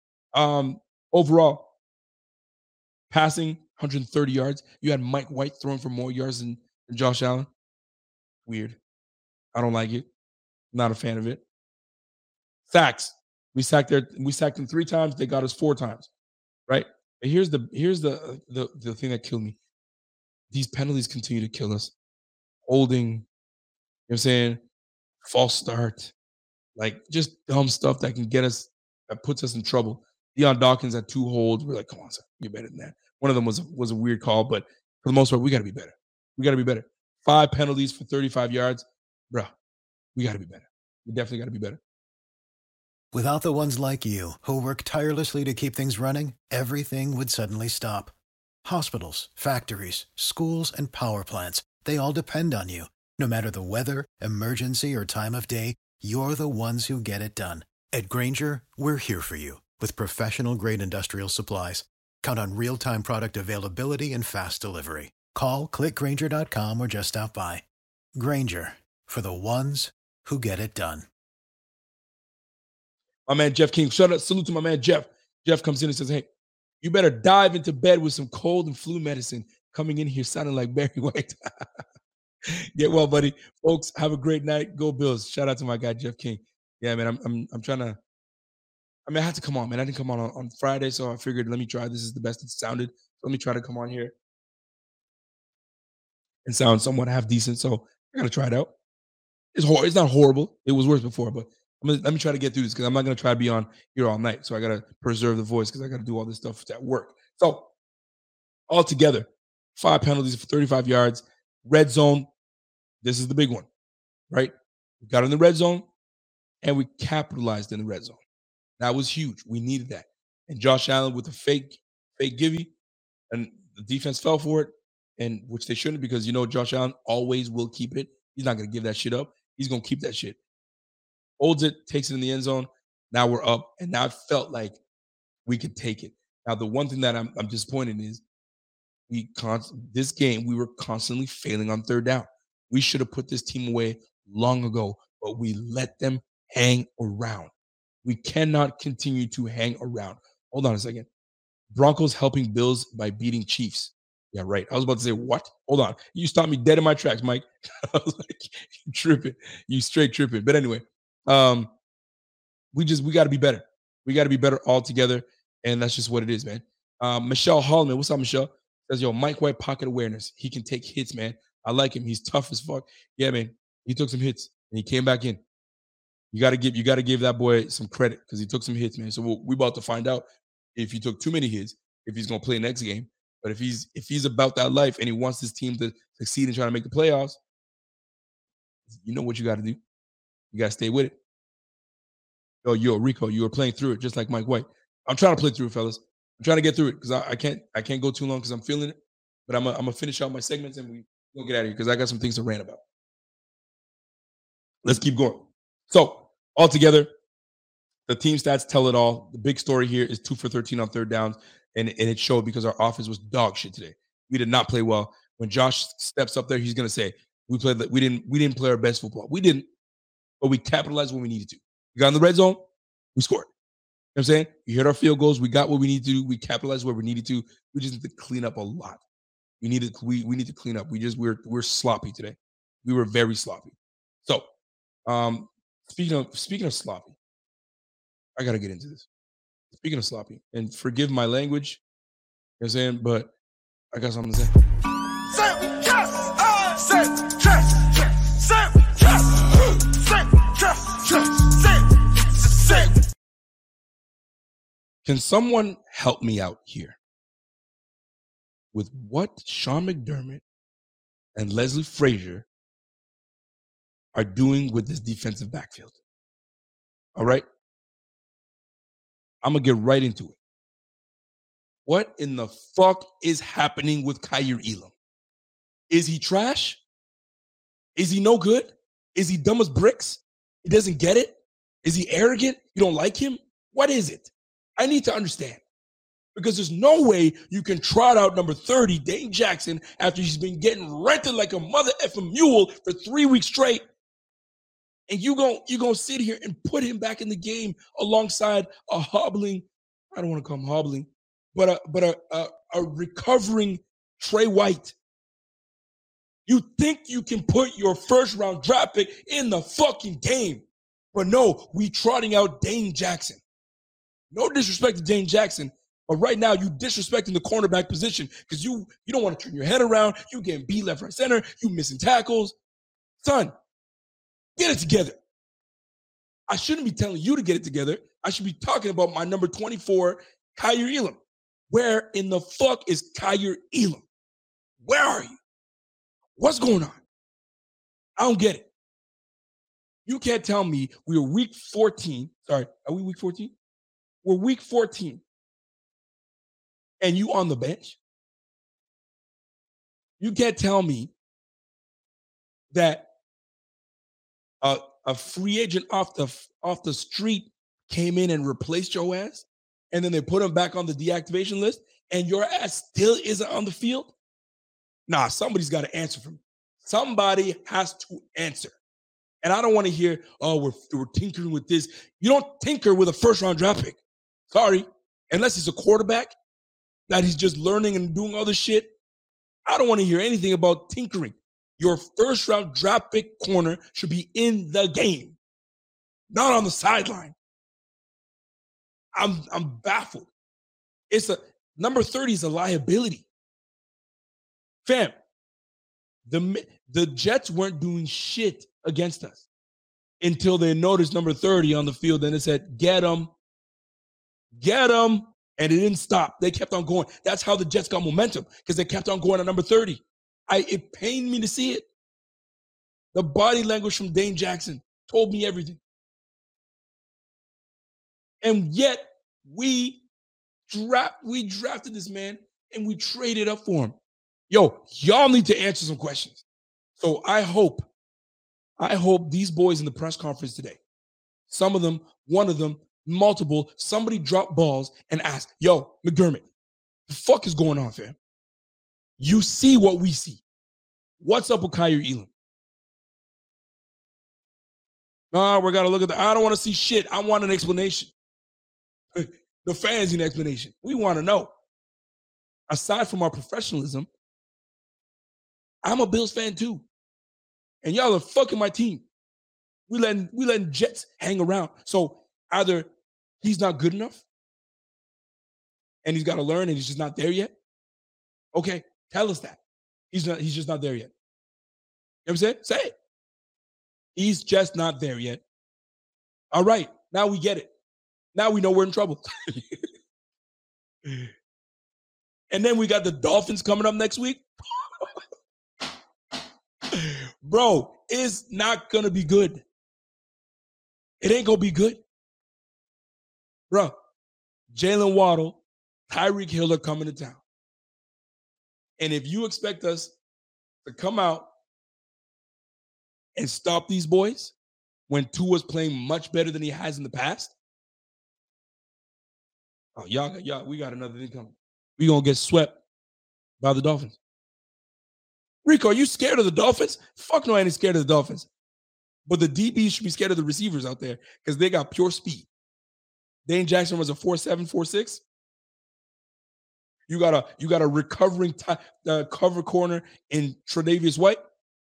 overall, passing 130 yards. You had Mike White throwing for more yards than Josh Allen. Weird. I don't like it. Not a fan of it. Sacks. We sacked them 3 times. They got us 4 times. Right? But here's the thing that killed me. These penalties continue to kill us. Holding, you know what I'm saying? False start. Like just dumb stuff that puts us in trouble. Deion Dawkins had 2 holds. We're like, come on, sir, you're better than that. One of them was a weird call, but for the most part, we got to be better. We got to be better. 5 penalties for 35 yards. Bro, we got to be better. We definitely got to be better. Without the ones like you, who work tirelessly to keep things running, everything would suddenly stop. Hospitals, factories, schools, and power plants, they all depend on you. No matter the weather, emergency, or time of day, you're the ones who get it done. At Grainger, we're here for you with professional-grade industrial supplies. Count on real-time product availability and fast delivery. Call, clickgrainger.com, or just stop by. Grainger, for the ones who get it done. My man Jeff King. Salute to my man Jeff. Jeff comes in and says, hey, you better dive into bed with some cold and flu medicine. Coming in here sounding like Barry White. Get well, buddy. Folks, have a great night. Go Bills. Shout out to my guy Jeff King. Yeah, man, I'm trying to. I had to come on, man. I didn't come on Friday, so I figured let me try. This is the best it sounded. Let me try to come on here and sound somewhat half decent. So I gotta try it out. It's not horrible. It was worse before, but let me try to get through this because I'm not gonna try to be on here all night. So I gotta preserve the voice because I gotta do all this stuff at work. So all together, 5 penalties for 35 yards. Red zone. This is the big one, right? We got in the red zone and we capitalized in the red zone. That was huge. We needed that. And Josh Allen with a fake givey, and the defense fell for it, and which they shouldn't because Josh Allen always will keep it. He's not going to give that shit up. He's going to keep that shit. Holds it, takes it in the end zone. Now we're up, and now it felt like we could take it. Now the one thing that I'm disappointed in is this game we were constantly failing on third down. We should have put this team away long ago, but we let them hang around. We cannot continue to hang around. Hold on a second. Broncos helping Bills by beating Chiefs. Yeah, right. I was about to say, what? Hold on. You stopped me dead in my tracks, Mike. I was like, you tripping. You straight tripping. But anyway, we got to be better. We got to be better all together, and that's just what it is, man. Michelle Holloman, what's up, Michelle? Says, yo, Mike White pocket awareness. He can take hits, man. I like him. He's tough as fuck. Yeah, man. He took some hits, and he came back in. You got to give that boy some credit because he took some hits, man. So we're about to find out if he took too many hits, if he's going to play next game. But if he's about that life and he wants his team to succeed and try to make the playoffs, you know what you got to do. You got to stay with it. Yo, Rico, you are playing through it just like Mike White. I'm trying to play through it, fellas. I'm trying to get through it because I can't go too long because I'm feeling it. But I'm gonna finish out my segments and we'll get out of here because I got some things to rant about. Let's keep going. So altogether, the team stats tell it all. The big story here is 2 for 13 on third downs, and it showed because our offense was dog shit today. We did not play well. When Josh steps up there, he's gonna say we didn't play our best football. We didn't, but we capitalized when we needed to. We got in the red zone, we scored. You know what I'm saying? We hit our field goals. We got what we needed to do. We capitalized where we needed to. We just need to clean up a lot. We need to clean up. We're sloppy today. We were very sloppy. So, speaking of sloppy, I gotta get into this. Speaking of sloppy, and forgive my language, you know what I'm saying, but I got something to say. Can someone help me out here with what Sean McDermott and Leslie Frazier are doing with this defensive backfield? All right? I'm going to get right into it. What in the fuck is happening with Kaiir Elam? Is he trash? Is he no good? Is he dumb as bricks? He doesn't get it? Is he arrogant? You don't like him? What is it? I need to understand. Because there's no way you can trot out number 30, Dane Jackson, after he's been getting rented like a mother effing mule for 3 weeks straight. And you're gonna sit here and put him back in the game alongside a hobbling, I don't want to call him hobbling, but a recovering Trey White. You think you can put your first round draft pick in the fucking game. But no, we trotting out Dane Jackson. No disrespect to Dane Jackson, but right now you disrespecting the cornerback position because you don't want to turn your head around. You getting beat left, right, center. You missing tackles. Son, get it together. I shouldn't be telling you to get it together. I should be talking about my number 24, Kaiir Elam. Where in the fuck is Kaiir Elam? Where are you? What's going on? I don't get it. You can't tell me we were week 14. Sorry, are we week 14? We're week 14. And you on the bench? You can't tell me that a free agent off the street came in and replaced your ass, and then they put him back on the deactivation list, and your ass still isn't on the field? Nah, somebody's got to answer for me. Somebody has to answer. And I don't want to hear, oh, we're tinkering with this. You don't tinker with a first-round draft pick. Sorry. Unless he's a quarterback that he's just learning and doing other shit. I don't want to hear anything about tinkering. Your first-round draft pick corner should be in the game, not on the sideline. I'm baffled. Number 30 is a liability. Fam, the Jets weren't doing shit against us until they noticed number 30 on the field and they said, get him. Get him. And it didn't stop. They kept on going. That's how the Jets got momentum, because they kept on going at number 30. It pained me to see it. The body language from Dane Jackson told me everything. And yet we drafted this man and we traded up for him. Yo, y'all need to answer some questions. So I hope these boys in the press conference today, some of them, one of them, multiple, somebody drop balls and ask, yo, McDermott, the fuck is going on, fam? You see what we see. What's up with Kaiir Elam? No, we got to look at I don't want to see shit. I want an explanation. The fans need an explanation. We want to know. Aside from our professionalism, I'm a Bills fan too. And y'all are fucking my team. We letting Jets hang around. So either he's not good enough and he's got to learn and he's just not there yet. Okay, tell us that. He's just not there yet. You know what I'm saying? Say it. He's just not there yet. All right, now we get it. Now we know we're in trouble. And then we got the Dolphins coming up next week. Bro, it's not going to be good. It ain't going to be good. Bro, Jalen Waddle, Tyreek Hill are coming to town. And if you expect us to come out and stop these boys when Tua's playing much better than he has in the past, oh, y'all, we got another thing coming. We're going to get swept by the Dolphins. Rico, are you scared of the Dolphins? Fuck no, I ain't scared of the Dolphins. But the DBs should be scared of the receivers out there because they got pure speed. Dane Jackson was a 4.7, 4.6. You got a recovering cover corner in Tre'Davious White.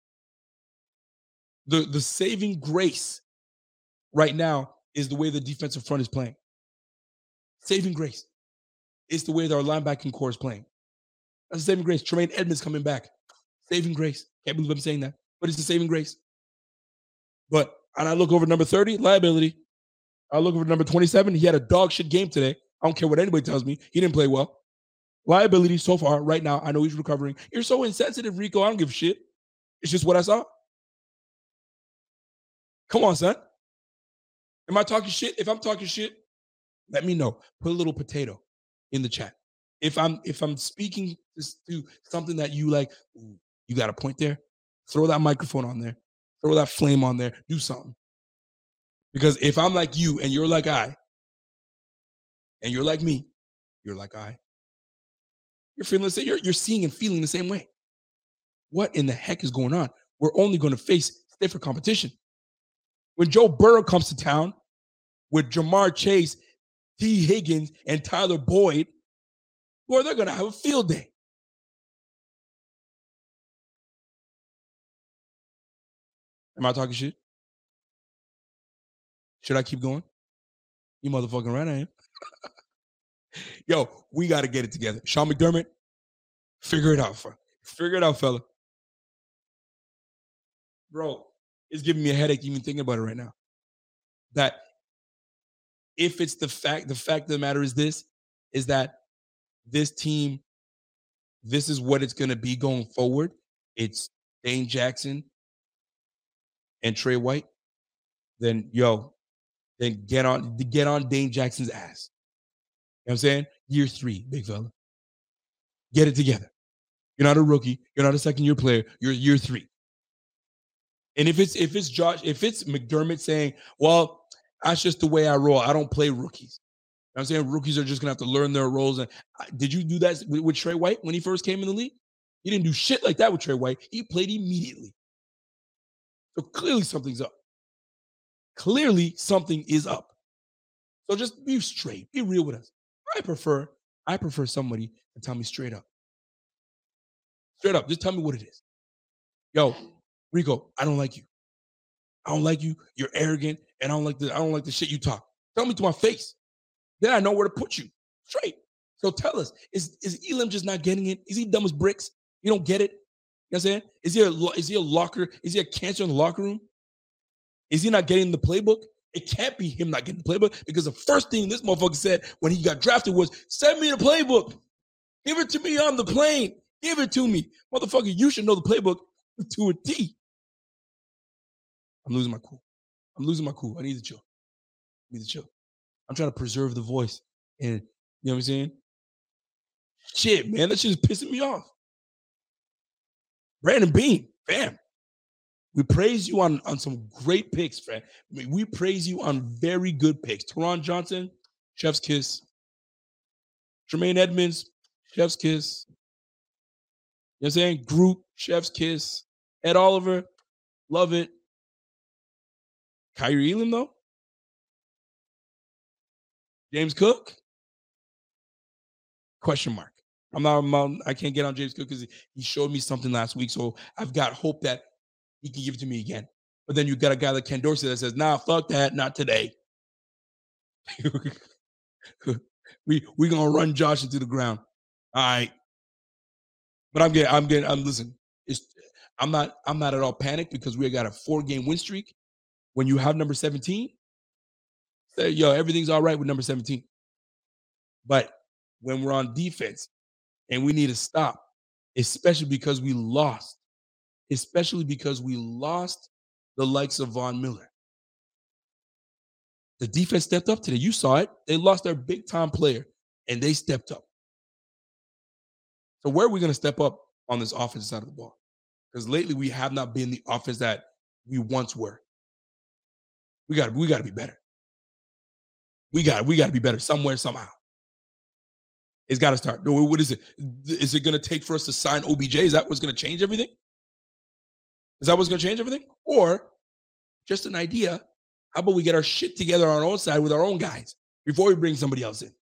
The saving grace right now is the way the defensive front is playing. Saving grace. It's the way that our linebacking core is playing. That's the saving grace. Tremaine Edmonds coming back. Saving grace. Can't believe I'm saying that. But it's the saving grace. And I look over number 30, liability. I look over number 27. He had a dog shit game today. I don't care what anybody tells me. He didn't play well. Liability so far, right now. I know he's recovering. You're so insensitive, Rico. I don't give a shit. It's just what I saw. Come on, son. Am I talking shit? If I'm talking shit, let me know. Put a little potato in the chat. If I'm speaking to something that you like, you got a point there, throw that microphone on there. Throw that flame on there. Do something. Because if I'm like you and you're like I, and you're like me, you're like I, you're feeling the same, you're seeing and feeling the same way. What in the heck is going on? We're only going to face stiffer competition. When Joe Burrow comes to town with Jamar Chase, T. Higgins, and Tyler Boyd, boy, they're going to have a field day. Am I talking shit? Should I keep going? You motherfucking right I am. Yo, we got to get it together. Sean McDermott, figure it out, fella. Bro, it's giving me a headache even thinking about it right now. That if it's the fact of the matter is that this team, this is what it's going to be going forward. It's Dane Jackson and Trey White. Then get on Dane Jackson's ass. You know what I'm saying? Year 3, big fella. Get it together. You're not a rookie. You're not a second-year player. You're year 3. And if it's McDermott saying, well, that's just the way I roll. I don't play rookies. You know what I'm saying? Rookies are just going to have to learn their roles. And did you do that with Trey White when he first came in the league? He didn't do shit like that with Trey White. He played immediately. So clearly something's up. Clearly something is up. So just be straight. Be real with us. I prefer somebody to tell me straight up. Straight up. Just tell me what it is. Yo, Rico, I don't like you. I don't like you. You're arrogant, and I don't like the shit you talk. Tell me to my face. Then I know where to put you. Straight. So tell us, is Elam just not getting it? Is he dumb as bricks? You don't get it? You know what I'm saying? Is he a locker? Is he a cancer in the locker room? Is he not getting the playbook? It can't be him not getting the playbook because the first thing this motherfucker said when he got drafted was, send me the playbook. Give it to me on the plane. Give it to me. Motherfucker, you should know the playbook to a T. I'm losing my cool. I need to chill. I'm trying to preserve the voice. And you know what I'm saying? Shit, man, that shit is pissing me off. Brandon Beane, fam. We praise you on some great picks, fam. We praise you on very good picks. Teron Johnson, chef's kiss. Tremaine Edmonds, chef's kiss. You know what I'm saying? Group, chef's kiss. Ed Oliver, love it. Kyrie Elam, though? James Cook? Question mark. I can't get on James Cook because he showed me something last week, so I've got hope that he can give it to me again. But then you got a guy like Ken Dorsey that says, nah, fuck that, not today. we gonna run Josh into the ground. All right. But listen, I'm not at all panicked because we got a 4-game win streak. When you have number 17, everything's all right with number 17. But when we're on defense and we need to stop, especially because we lost the likes of Von Miller. The defense stepped up today. You saw it. They lost their big-time player, and they stepped up. So where are we going to step up on this offensive side of the ball? Because lately we have not been the offense that we once were. We got to be better. We got to be better somewhere, somehow. It's got to start. What is it? Is it going to take for us to sign OBJ? Is that what's going to change everything? Is that what's going to change everything? Or just an idea, how about we get our shit together on our own side with our own guys before we bring somebody else in?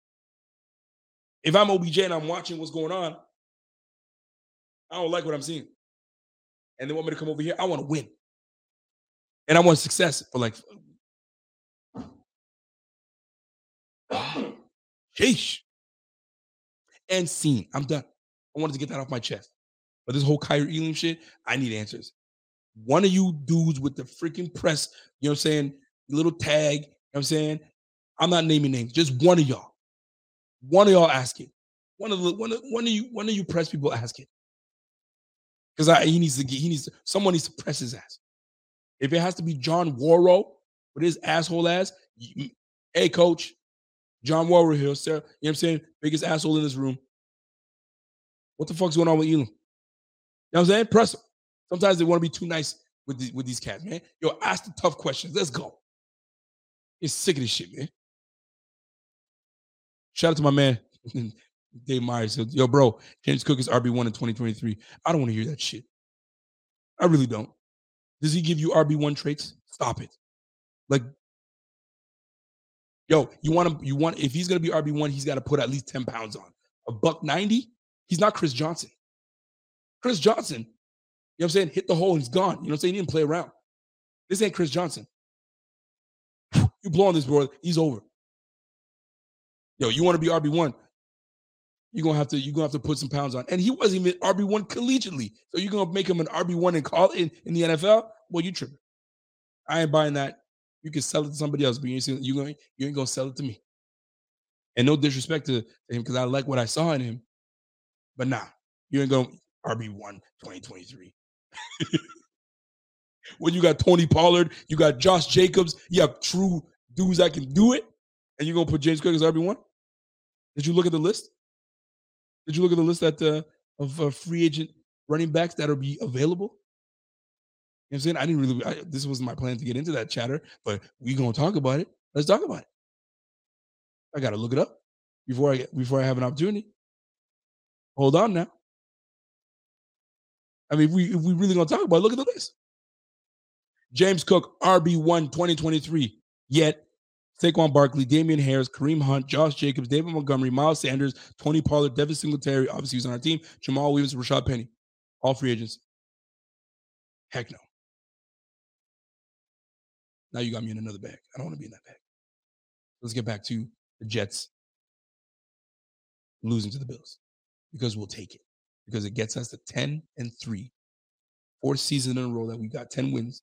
If I'm OBJ and I'm watching what's going on, I don't like what I'm seeing. And they want me to come over here. I want to win. And I want success for like, sheesh. And scene. I'm done. I wanted to get that off my chest. But this whole Kyrie Elam shit, I need answers. One of you dudes with the freaking press, you know what I'm saying, little tag, you know what I'm saying? I'm not naming names. Just one of y'all. One of y'all asking. One of you press people asking. Because someone needs to press his ass. If it has to be John Warrow with his asshole ass, hey coach, John Warrow here, sir. You know what I'm saying? Biggest asshole in this room. What the fuck's going on with Elam? You know what I'm saying? Press him. Sometimes they want to be too nice with these cats, man. Yo, ask the tough questions. Let's go. You're sick of this shit, man. Shout out to my man, Dave Myers. Yo, bro, James Cook is RB1 in 2023. I don't want to hear that shit. I really don't. Does he give you RB1 traits? Stop it. Like, yo, if he's going to be RB1, he's got to put at least 10 pounds on. A $190? He's not Chris Johnson. Chris Johnson, you know what I'm saying, hit the hole and he's gone. You know what I'm saying? He didn't play around. This ain't Chris Johnson. You blow on this board, he's over. Yo, you want to be RB1, you're gonna have to put some pounds on. And he wasn't even RB1 collegiately. So you're gonna make him an RB1 in the NFL? Well, you tripping. I ain't buying that. You can sell it to somebody else, but you ain't gonna sell it to me. And no disrespect to him, because I like what I saw in him. But nah, you ain't going RB1 2023. When you got Tony Pollard, you got Josh Jacobs, you have true dudes that can do it, and you're going to put James Cook as RB1? Did you look at the list? Did you look at the list of free agent running backs that will be available? You know what I'm saying? This wasn't my plan to get into that chatter, but we going to talk about it. Let's talk about it. I got to look it up before I have an opportunity. Hold on now. I mean, if we really going to talk about it, look at the list. James Cook, RB1 2023. Yet, Saquon Barkley, Damian Harris, Kareem Hunt, Josh Jacobs, David Montgomery, Miles Sanders, Tony Pollard, Devin Singletary, obviously he's on our team, Jamal Williams, Rashad Penny. All free agents. Heck no. Now you got me in another bag. I don't want to be in that bag. Let's get back to the Jets losing to the Bills, because we'll take it. Because it gets us to 10-3. Fourth season in a row that we got 10 wins.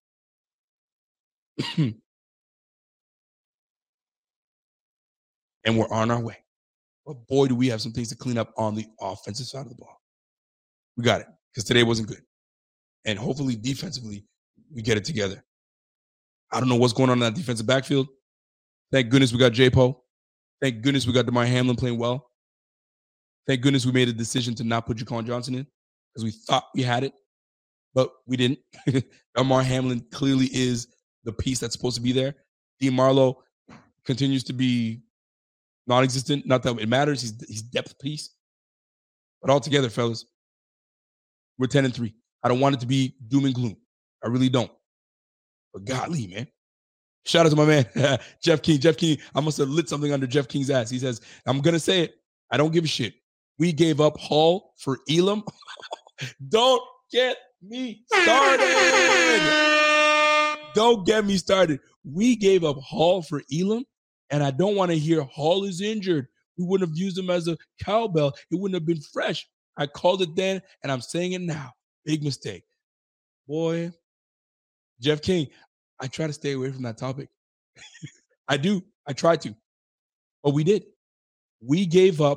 And we're on our way. But boy, do we have some things to clean up on the offensive side of the ball. We got it, because today wasn't good. And hopefully defensively, we get it together. I don't know what's going on in that defensive backfield. Thank goodness we got J-Po. Thank goodness we got DeMar Hamlin playing well. Thank goodness we made a decision to not put Jaquan Johnson in, because we thought we had it, but we didn't. DeMar Hamlin clearly is the piece that's supposed to be there. Dean Marlowe continues to be non-existent. Not that it matters. He's depth piece. But altogether, fellas, we're 10-3. I don't want it to be doom and gloom. I really don't. But golly, man. Shout out to my man, Jeff King. Jeff King, I must have lit something under Jeff King's ass. He says, I'm going to say it. I don't give a shit. We gave up Hall for Elam. Don't get me started. Don't get me started. We gave up Hall for Elam, and I don't want to hear Hall is injured. We wouldn't have used him as a cowbell. It wouldn't have been fresh. I called it then, and I'm saying it now. Big mistake. Boy, Jeff King, I try to stay away from that topic. I do. I tried to. But we did. We gave up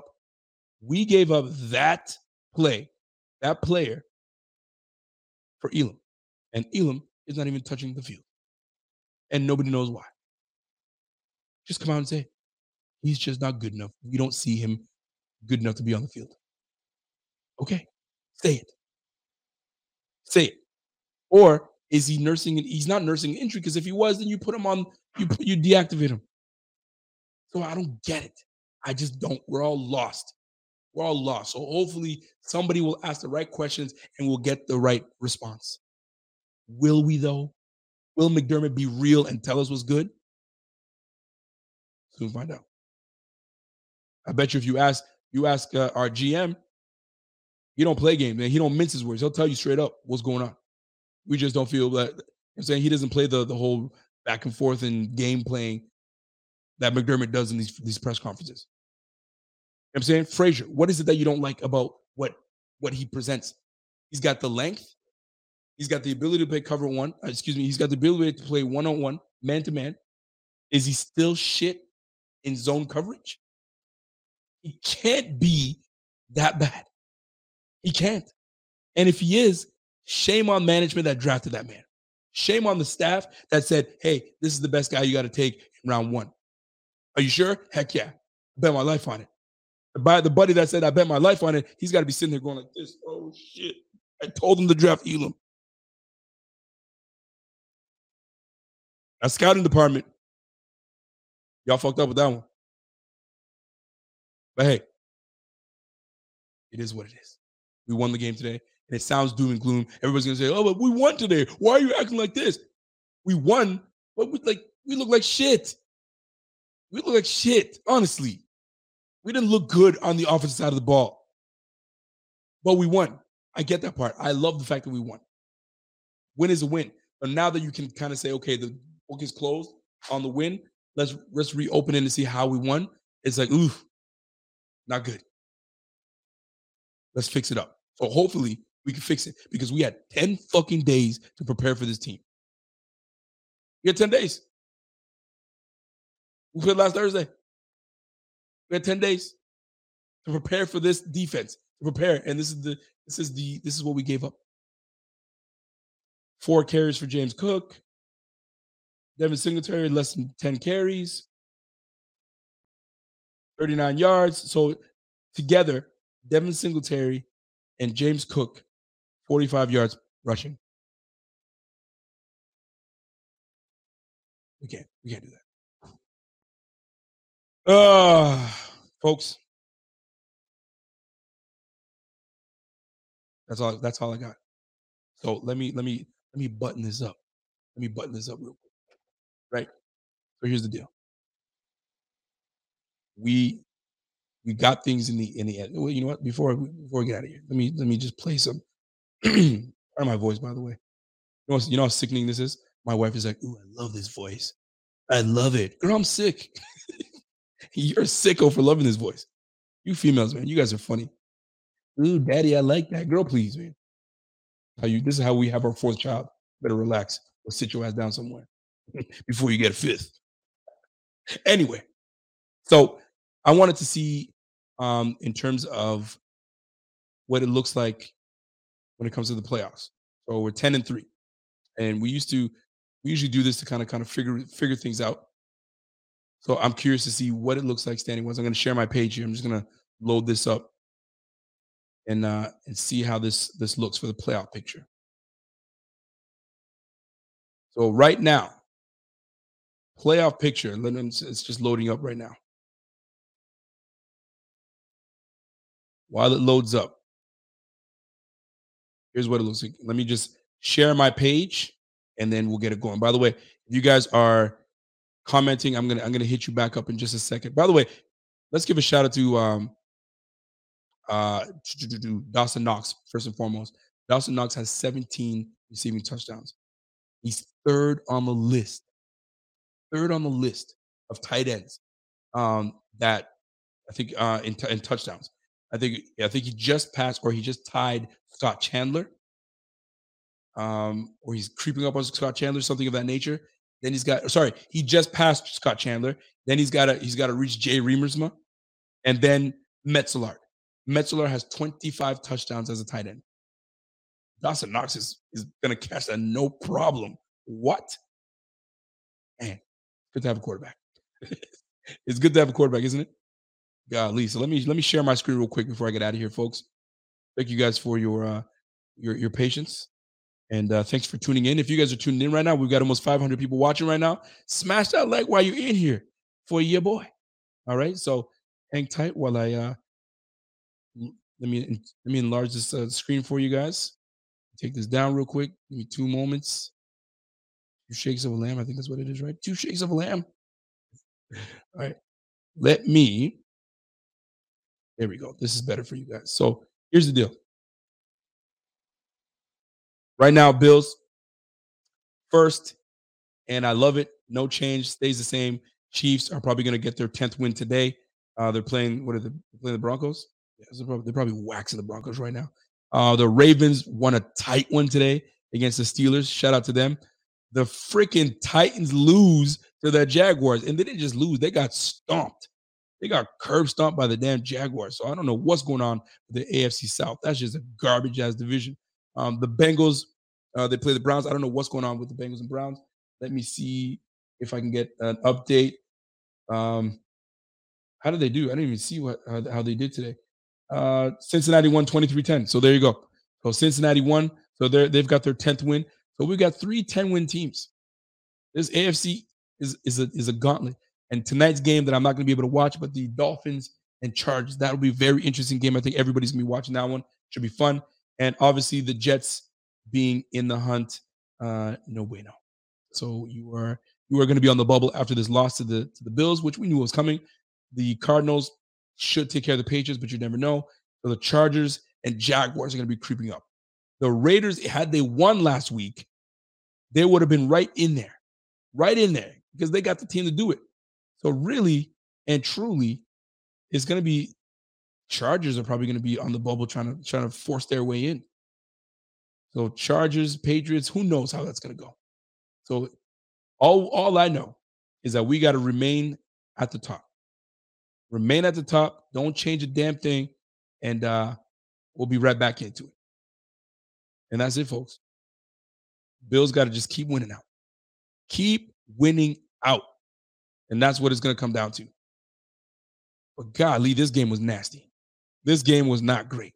that player for Elam. And Elam is not even touching the field. And nobody knows why. Just come out and say, he's just not good enough. We don't see him good enough to be on the field. Okay. Say it. Say it. Or is he nursing? He's not nursing an injury, because if he was, then you put him on, you deactivate him. So I don't get it. I just don't. We're all lost. We're all lost. So hopefully somebody will ask the right questions and we'll get the right response. Will we, though? Will McDermott be real and tell us what's good? Soon find out. I bet you if you ask our GM, he don't play games, man. He don't mince his words. He'll tell you straight up what's going on. We just don't feel that. I'm saying he doesn't play the whole back and forth and game playing that McDermott does in these press conferences. You know what I'm saying? Frazier, what is it that you don't like about what he presents? He's got the length. He's got the ability to play cover one. He's got the ability to play one-on-one, man-to-man. Is he still shit in zone coverage? He can't be that bad. He can't. And if he is, shame on management that drafted that man. Shame on the staff that said, hey, this is the best guy you got to take in round one. Are you sure? Heck yeah. I bet my life on it. The buddy that said, I bet my life on it, he's got to be sitting there going like this. Oh, shit. I told him to draft Elam. That scouting department, y'all fucked up with that one. But hey, it is what it is. We won the game today, and it sounds doom and gloom. Everybody's going to say, oh, but we won today. Why are you acting like this? We won, but we look like shit. We look like shit, honestly. We didn't look good on the offensive side of the ball. But we won. I get that part. I love the fact that we won. Win is a win. But now that you can kind of say, okay, the book is closed on the win, let's reopen it and see how we won. It's like, oof, not good. Let's fix it up. So hopefully we can fix it, because we had 10 fucking days to prepare for this team. We had 10 days. We played last Thursday. We had 10 days to prepare for this defense. To prepare, and this is what we gave up. 4 carries for James Cook. Devin Singletary, less than 10 carries. 39 yards. So together, Devin Singletary and James Cook, 45 yards rushing. We can't do that. Folks. That's all I got. So let me button this up. Let me button this up real quick. Right? So here's the deal. We got things in the end. Well, you know what? Before we get out of here, let me just play some. Pardon my voice, by the way. You know how sickening this is? My wife is like, ooh, I love this voice. I love it. Girl, I'm sick. You're a sicko for loving this voice. You females, man, you guys are funny. Ooh, daddy, I like that. Girl, please, man. This is how we have our 4th child. Better relax. Or sit your ass down somewhere before you get a 5th. Anyway, so I wanted to see in terms of what it looks like when it comes to the playoffs. So we're 10-3. And we usually do this to kind of figure things out. So I'm curious to see what it looks like standing wise. I'm going to share my page here. I'm just going to load this up and see how this looks for the playoff picture. So right now, playoff picture. It's just loading up right now. While it loads up, here's what it looks like. Let me just share my page, and then we'll get it going. By the way, if you guys are commenting, I'm gonna hit you back up in just a second. By the way, let's give a shout out to Dawson Knox first and foremost. Dawson Knox has 17 receiving touchdowns. He's third on the list of tight ends that I think in touchdowns. I think he just passed, or he just tied Scott Chandler, or he's creeping up on Scott Chandler, something of that nature. Then he just passed Scott Chandler. Then he's got to reach Jay Remersma, and then Metzelaar. Metzelaar has 25 touchdowns as a tight end. Dawson Knox is going to catch that no problem. What? Man, good to have a quarterback. It's good to have a quarterback, isn't it? Golly. So let me share my screen real quick before I get out of here, folks. Thank you guys for your patience. And thanks for tuning in. If you guys are tuning in right now, we've got almost 500 people watching right now. Smash that like while you're in here for your boy. All right. So hang tight while I let me enlarge this screen for you guys. Take this down real quick. Give me 2 moments. 2 shakes of a lamb. I think that's what it is, right? 2 shakes of a lamb. All right. There we go. This is better for you guys. So here's the deal. Right now, Bills first, and I love it. No change, stays the same. Chiefs are probably going to get their 10th win today. They're playing, what are they playing, the Broncos? Yeah, they're probably waxing the Broncos right now. The Ravens won a tight one today against the Steelers. Shout out to them. The freaking Titans lose to the Jaguars, and they didn't just lose. They got stomped. They got curb stomped by the damn Jaguars. So I don't know what's going on with the AFC South. That's just a garbage-ass division. The Bengals, they play the Browns. I don't know what's going on with the Bengals and Browns. Let me see if I can get an update. How did they do? I didn't even see how they did today. Cincinnati won 23-10. So there you go. So Cincinnati won. So they've got their 10th win. So we've got 3 10-win teams. This AFC is a gauntlet. And tonight's game that I'm not going to be able to watch, but the Dolphins and Chargers, that will be a very interesting game. I think everybody's going to be watching that one. Should be fun. And obviously the Jets being in the hunt, no bueno. So you are going to be on the bubble after this loss to the Bills, which we knew was coming. The Cardinals should take care of the Patriots, but you never know. So the Chargers and Jaguars are going to be creeping up. The Raiders, had they won last week, they would have been right in there, because they got the team to do it. So really and truly, it's going to be Chargers are probably going to be on the bubble trying to force their way in. So Chargers, Patriots, who knows how that's going to go. So all I know is that we got to remain at the top. Remain at the top. Don't change a damn thing. And we'll be right back into it. And that's it, folks. Bills got to just keep winning out. Keep winning out. And that's what it's going to come down to. But golly, this game was nasty. This game was not great.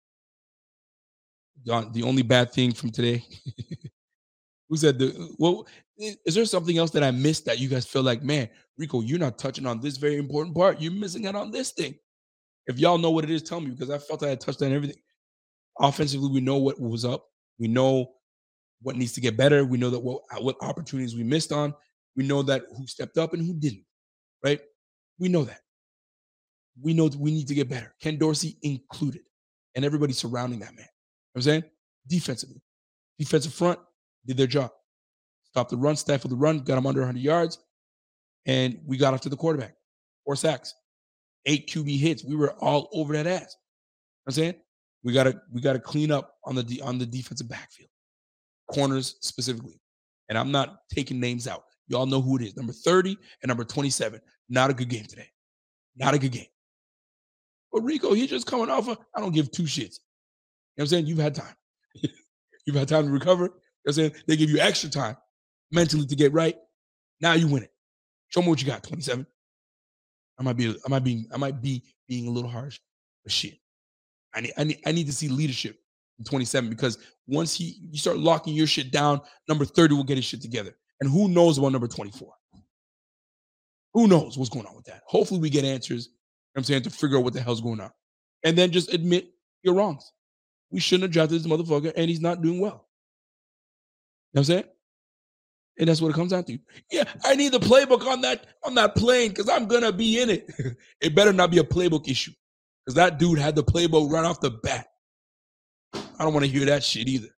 The only bad thing from today, who said, is there something else that I missed that you guys feel like, man, Rico, you're not touching on this very important part. You're missing out on this thing. If y'all know what it is, tell me, because I felt I had touched on everything. Offensively, we know what was up. We know what needs to get better. We know that what opportunities we missed on. We know that who stepped up and who didn't, right? We know that. We know that we need to get better. Ken Dorsey included, and everybody surrounding that man. You know what I'm saying? Defensively. Defensive front did their job. Stopped the run, stifled the run, got them under 100 yards, and we got after the quarterback. 4 sacks, 8 QB hits. We were all over that ass. You know what I'm saying? We gotta clean up on the defensive backfield. Corners specifically. And I'm not taking names out. Y'all know who it is. Number 30 and number 27. Not a good game today. Not a good game. But Rico, he's just coming off I don't give 2 shits. You know what I'm saying? You've had time. You've had time to recover. You know what I'm saying? They give you extra time mentally to get right. Now you win it. Show me what you got, 27. I might be being a little harsh, but shit. I need to see leadership in 27, because once you start locking your shit down, number 30 will get his shit together. And who knows about number 24? Who knows what's going on with that? Hopefully we get answers, you know what I'm saying, to figure out what the hell's going on. And then just admit your wrongs. We shouldn't have drafted this motherfucker, and he's not doing well. You know what I'm saying? And that's what it comes down to. Yeah, I need the playbook on that plane because I'm going to be in it. It better not be a playbook issue, because that dude had the playbook right off the bat. I don't want to hear that shit either.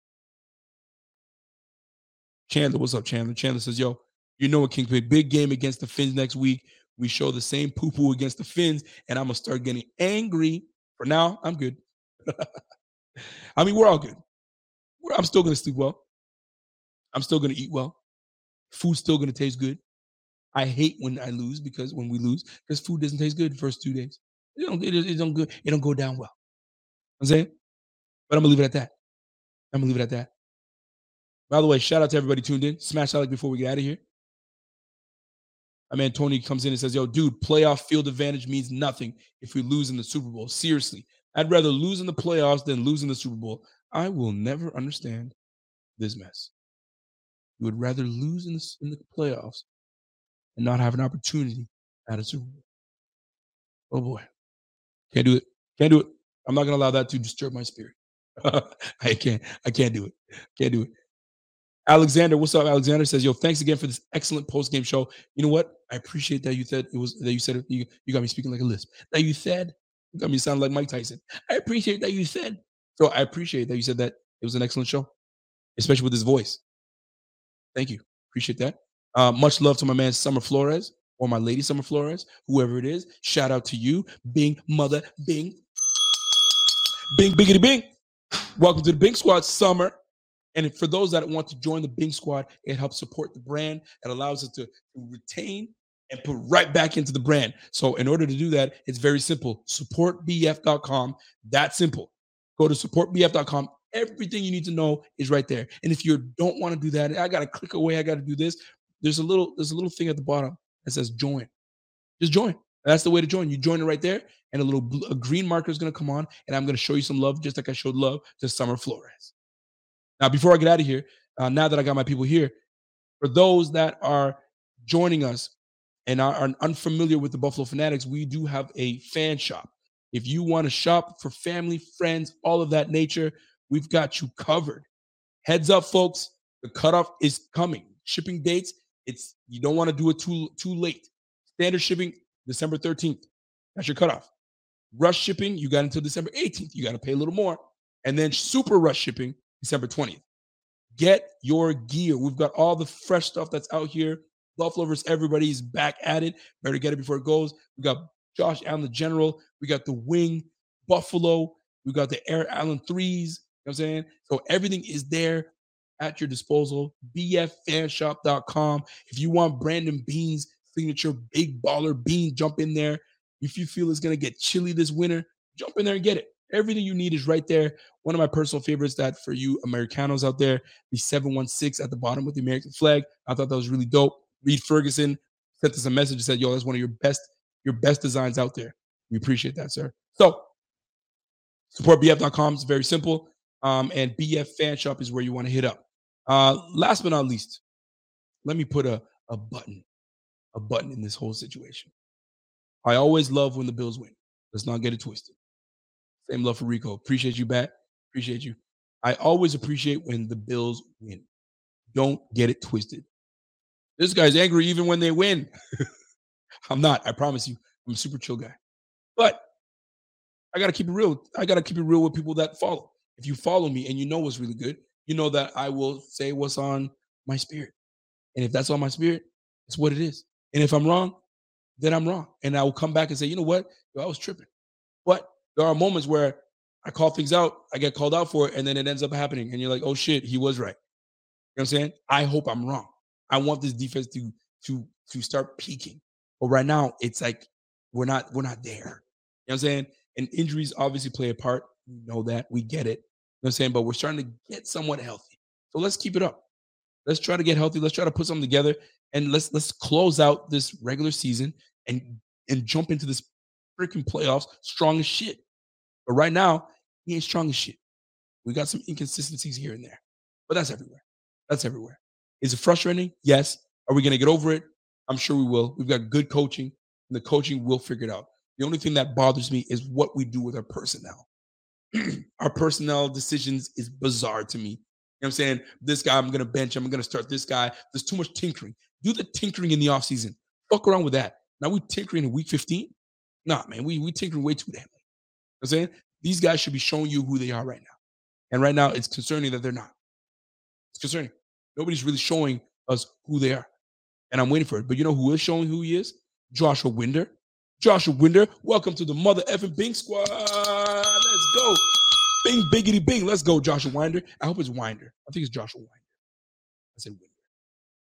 Chandler, what's up, Chandler? Chandler says, yo, you know what, Kingpin, big game against the Finns next week. We show the same poo-poo against the Finns, and I'm going to start getting angry. For now, I'm good. I mean, we're all good. I'm still going to sleep well. I'm still going to eat well. Food's still going to taste good. I hate when I lose because food doesn't taste good the first 2 days. It don't go down well. I'm saying? But I'm going to leave it at that. By the way, shout out to everybody tuned in. Smash that like before we get out of here. My man Tony comes in and says, yo, dude, playoff field advantage means nothing if we lose in the Super Bowl. Seriously, I'd rather lose in the playoffs than lose in the Super Bowl. I will never understand this mess. You would rather lose in the playoffs and not have an opportunity at a Super Bowl. Oh, boy. Can't do it. I'm not going to allow that to disturb my spirit. I can't do it. Alexander, what's up? Alexander says, yo, thanks again for this excellent post-game show. You know what? I appreciate that you said you got me speaking like a lisp. That you said, you got me sounding like Mike Tyson. I appreciate that you said. So I appreciate that you said that it was an excellent show, especially with his voice. Thank you. Appreciate that. Much love to my man Summer Flores or my lady Summer Flores, whoever it is. Shout out to you. Bing, mother, bing. Bing, biggity, bing. Welcome to the Bing Squad, Summer. And for those that want to join the Bing Squad, it helps support the brand. It allows us to retain and put right back into the brand. So in order to do that, it's very simple. SupportBF.com. That's simple. Go to SupportBF.com. Everything you need to know is right there. And if you don't want to do that, I got to click away. I got to do this. There's a little thing at the bottom that says join. Just join. That's the way to join. You join it right there, and a green marker is going to come on, and I'm going to show you some love just like I showed love to Summer Flores. Now, before I get out of here, now that I got my people here, for those that are joining us and are unfamiliar with the Buffalo Fanatics, we do have a fan shop. If you want to shop for family, friends, all of that nature, we've got you covered. Heads up, folks, the cutoff is coming. Shipping dates, you don't want to do it too late. Standard shipping, December 13th. That's your cutoff. Rush shipping, you got until December 18th. You got to pay a little more. And then super rush shipping, December 20th. Get your gear. We've got all the fresh stuff that's out here. Buffalo vs. Everybody's back at it. Better get it before it goes. We got Josh Allen, the General. We got the Wing, Buffalo. We got the Air Allen 3s. You know what I'm saying? So everything is there at your disposal. BFFanshop.com. If you want Brandon Beane's signature big baller bean, jump in there. If you feel it's going to get chilly this winter, jump in there and get it. Everything you need is right there. One of my personal favorites that for you Americanos out there, the 716 at the bottom with the American flag. I thought that was really dope. Reed Ferguson sent us a message and said, yo, that's one of your best designs out there. We appreciate that, sir. So supportbf.com is very simple. And BF Fan Shop is where you want to hit up. Last but not least, let me put a button in this whole situation. I always love when the Bills win. Let's not get it twisted. Same love for Rico. Appreciate you, Bat. Appreciate you. I always appreciate when the Bills win. Don't get it twisted. This guy's angry even when they win. I'm not. I promise you. I'm a super chill guy. But I got to keep it real. I got to keep it real with people that follow. If you follow me and you know what's really good, you know that I will say what's on my spirit. And if that's on my spirit, it's what it is. And if I'm wrong, then I'm wrong. And I will come back and say, you know what? Yo, I was tripping. But there are moments where I call things out, I get called out for it, and then it ends up happening. And you're like, oh shit, he was right. You know what I'm saying? I hope I'm wrong. I want this defense to start peaking. But right now, it's like we're not there. You know what I'm saying? And injuries obviously play a part. We know that. We get it. You know what I'm saying? But we're starting to get somewhat healthy. So let's keep it up. Let's try to get healthy. Let's try to put something together. And let's close out this regular season and jump into this freaking playoffs strong as shit. But right now, he ain't strong as shit. We got some inconsistencies here and there. But that's everywhere. That's everywhere. Is it frustrating? Yes. Are we going to get over it? I'm sure we will. We've got good coaching, and the coaching will figure it out. The only thing that bothers me is what we do with our personnel. Our personnel decisions is bizarre to me. You know what I'm saying? This guy, I'm going to bench. I'm going to start this guy. There's too much tinkering. Do the tinkering in the offseason. Fuck around with that. Now we tinkering in week 15? Nah, man, we tinkering way too damn late. You know what I'm saying? These guys should be showing you who they are right now. And right now, it's concerning that they're not. It's concerning. Nobody's really showing us who they are. And I'm waiting for it. But you know who is showing who he is? Joshua Winder. Joshua Winder, welcome to the mother effing Bing Squad. Let's go. Bing, biggity, bing. Let's go, Joshua Winder. I hope it's Winder. I think it's Joshua Winder. I said Winder.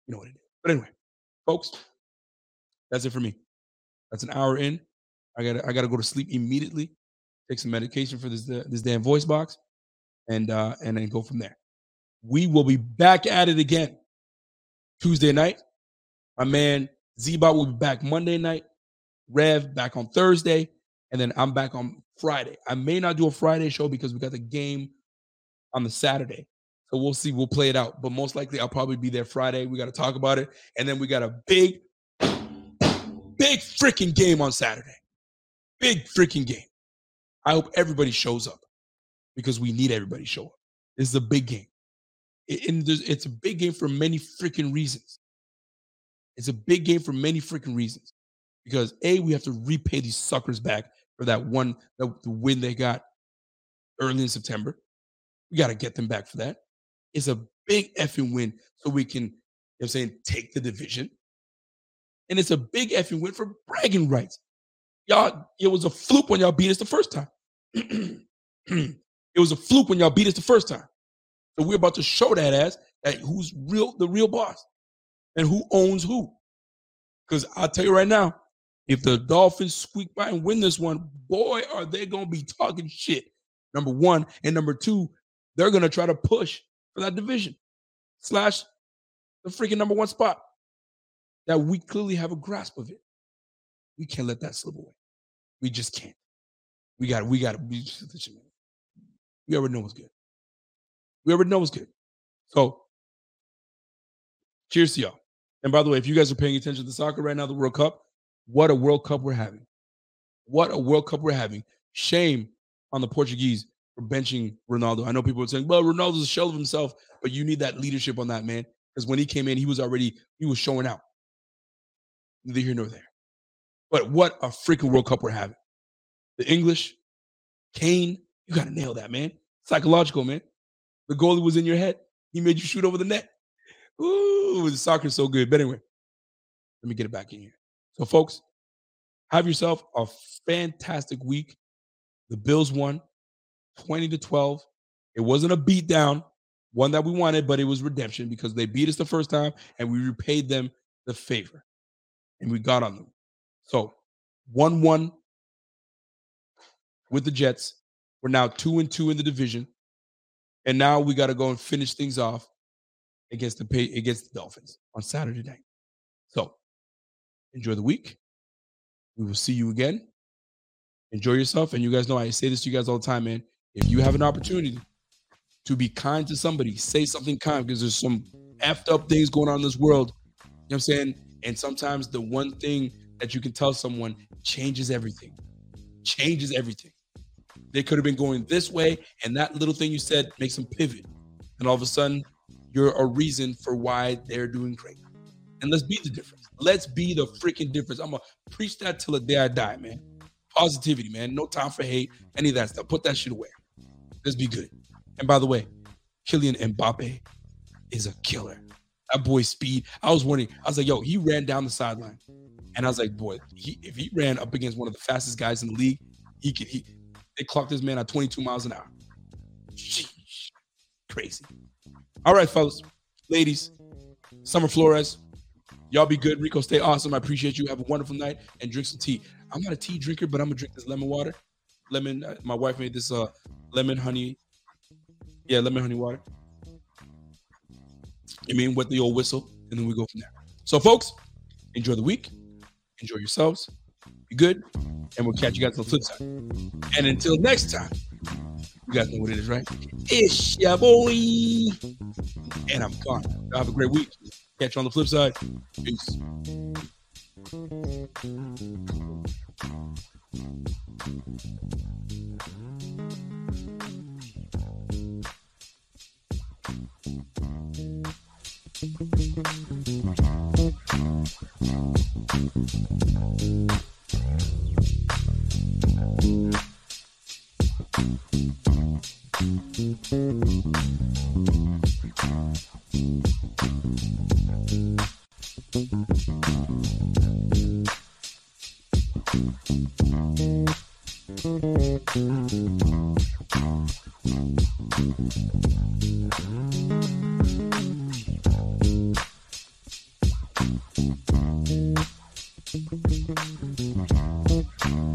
You know what it is. But anyway, folks, that's it for me. That's an hour in. I gotta go to sleep immediately. Take some medication for this damn voice box, and then go from there. We will be back at it again Tuesday night. My man Z-Bot will be back Monday night. Rev back on Thursday, and then I'm back on Friday. I may not do a Friday show because we got the game on the Saturday. So we'll see. We'll play it out. But most likely I'll probably be there Friday. We got to talk about it. And then we got a big freaking game on Saturday. Big freaking game. I hope everybody shows up because we need everybody to show up. This is a big game. It's a big game for many freaking reasons. It's a big game for many freaking reasons. Because A, we have to repay these suckers back for the win they got early in September. We got to get them back for that. It's a big effing win so we can, take the division. And it's a big effing win for bragging rights. Y'all, it was a fluke when y'all beat us the first time. It was a fluke when y'all beat us the first time. So we're about to show that ass that who's the real boss and who owns who. Because I'll tell you right now, if the Dolphins squeak by and win this one, boy, are they going to be talking shit, number one. And number two, they're going to try to push for that division / the freaking number one spot that we clearly have a grasp of it. We can't let that slip away. We just can't. We already know what's good. We already know what's good. So, cheers to y'all. And by the way, if you guys are paying attention to soccer right now, the World Cup, what a World Cup we're having. What a World Cup we're having. Shame on the Portuguese for benching Ronaldo. I know people are saying, well, Ronaldo's a shell of himself, but you need that leadership on that, man. Because when he came in, he was showing out. Neither here nor there. But what a freaking World Cup we're having. The English, Kane, you got to nail that, man. Psychological, man. The goalie was in your head. He made you shoot over the net. Ooh, the soccer's so good. But anyway, let me get it back in here. So, folks, have yourself a fantastic week. The Bills won 20-12. It wasn't a beatdown, one that we wanted, but it was redemption because they beat us the first time and we repaid them the favor. And we got on them. So, 1-1 with the Jets. We're now 2-2 in the division. And now we got to go and finish things off against the Dolphins on Saturday night. So, enjoy the week. We will see you again. Enjoy yourself. And you guys know I say this to you guys all the time, man. If you have an opportunity to be kind to somebody, say something kind because there's some effed up things going on in this world. You know what I'm saying? And sometimes the one thing that you can tell someone changes everything. Changes everything. They could have been going this way, and that little thing you said makes them pivot. And all of a sudden, you're a reason for why they're doing great. And let's be the difference. Let's be the freaking difference. I'm going to preach that till the day I die, man. Positivity, man. No time for hate, any of that stuff. Put that shit away. Let's be good. And by the way, Kylian Mbappe is a killer. That boy's speed. I was wondering. I was like, yo, he ran down the sideline. And I was like, boy, if he ran up against one of the fastest guys in the league, they clocked this man at 22 miles an hour. Sheesh. Crazy. All right, fellas, ladies, Summer Flores, y'all be good. Rico, stay awesome. I appreciate you. Have a wonderful night and drink some tea. I'm not a tea drinker, but I'm going to drink this lemon water. My wife made this lemon honey. Yeah, lemon honey water. With the old whistle, and then we go from there. So, folks, enjoy the week. Enjoy yourselves. Be good. And we'll catch you guys on the flip side. And until next time, you guys know what it is, right? It's your boy. And I'm gone. Have a great week. Catch you on the flip side. Peace.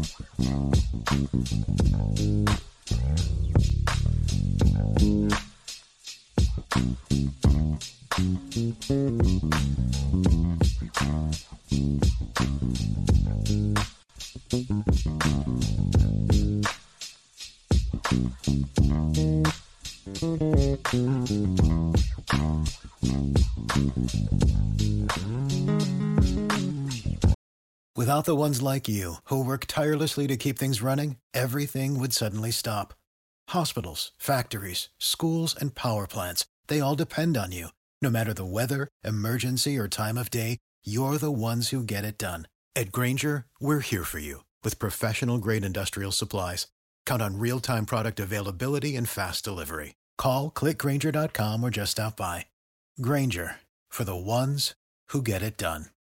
Without the ones like you, who work tirelessly to keep things running, everything would suddenly stop. Hospitals, factories, schools, and power plants, they all depend on you. No matter the weather, emergency, or time of day, you're the ones who get it done. At Grainger, we're here for you with professional-grade industrial supplies. Count on real-time product availability and fast delivery. Call, click Grainger.com, or just stop by. Grainger, for the ones who get it done.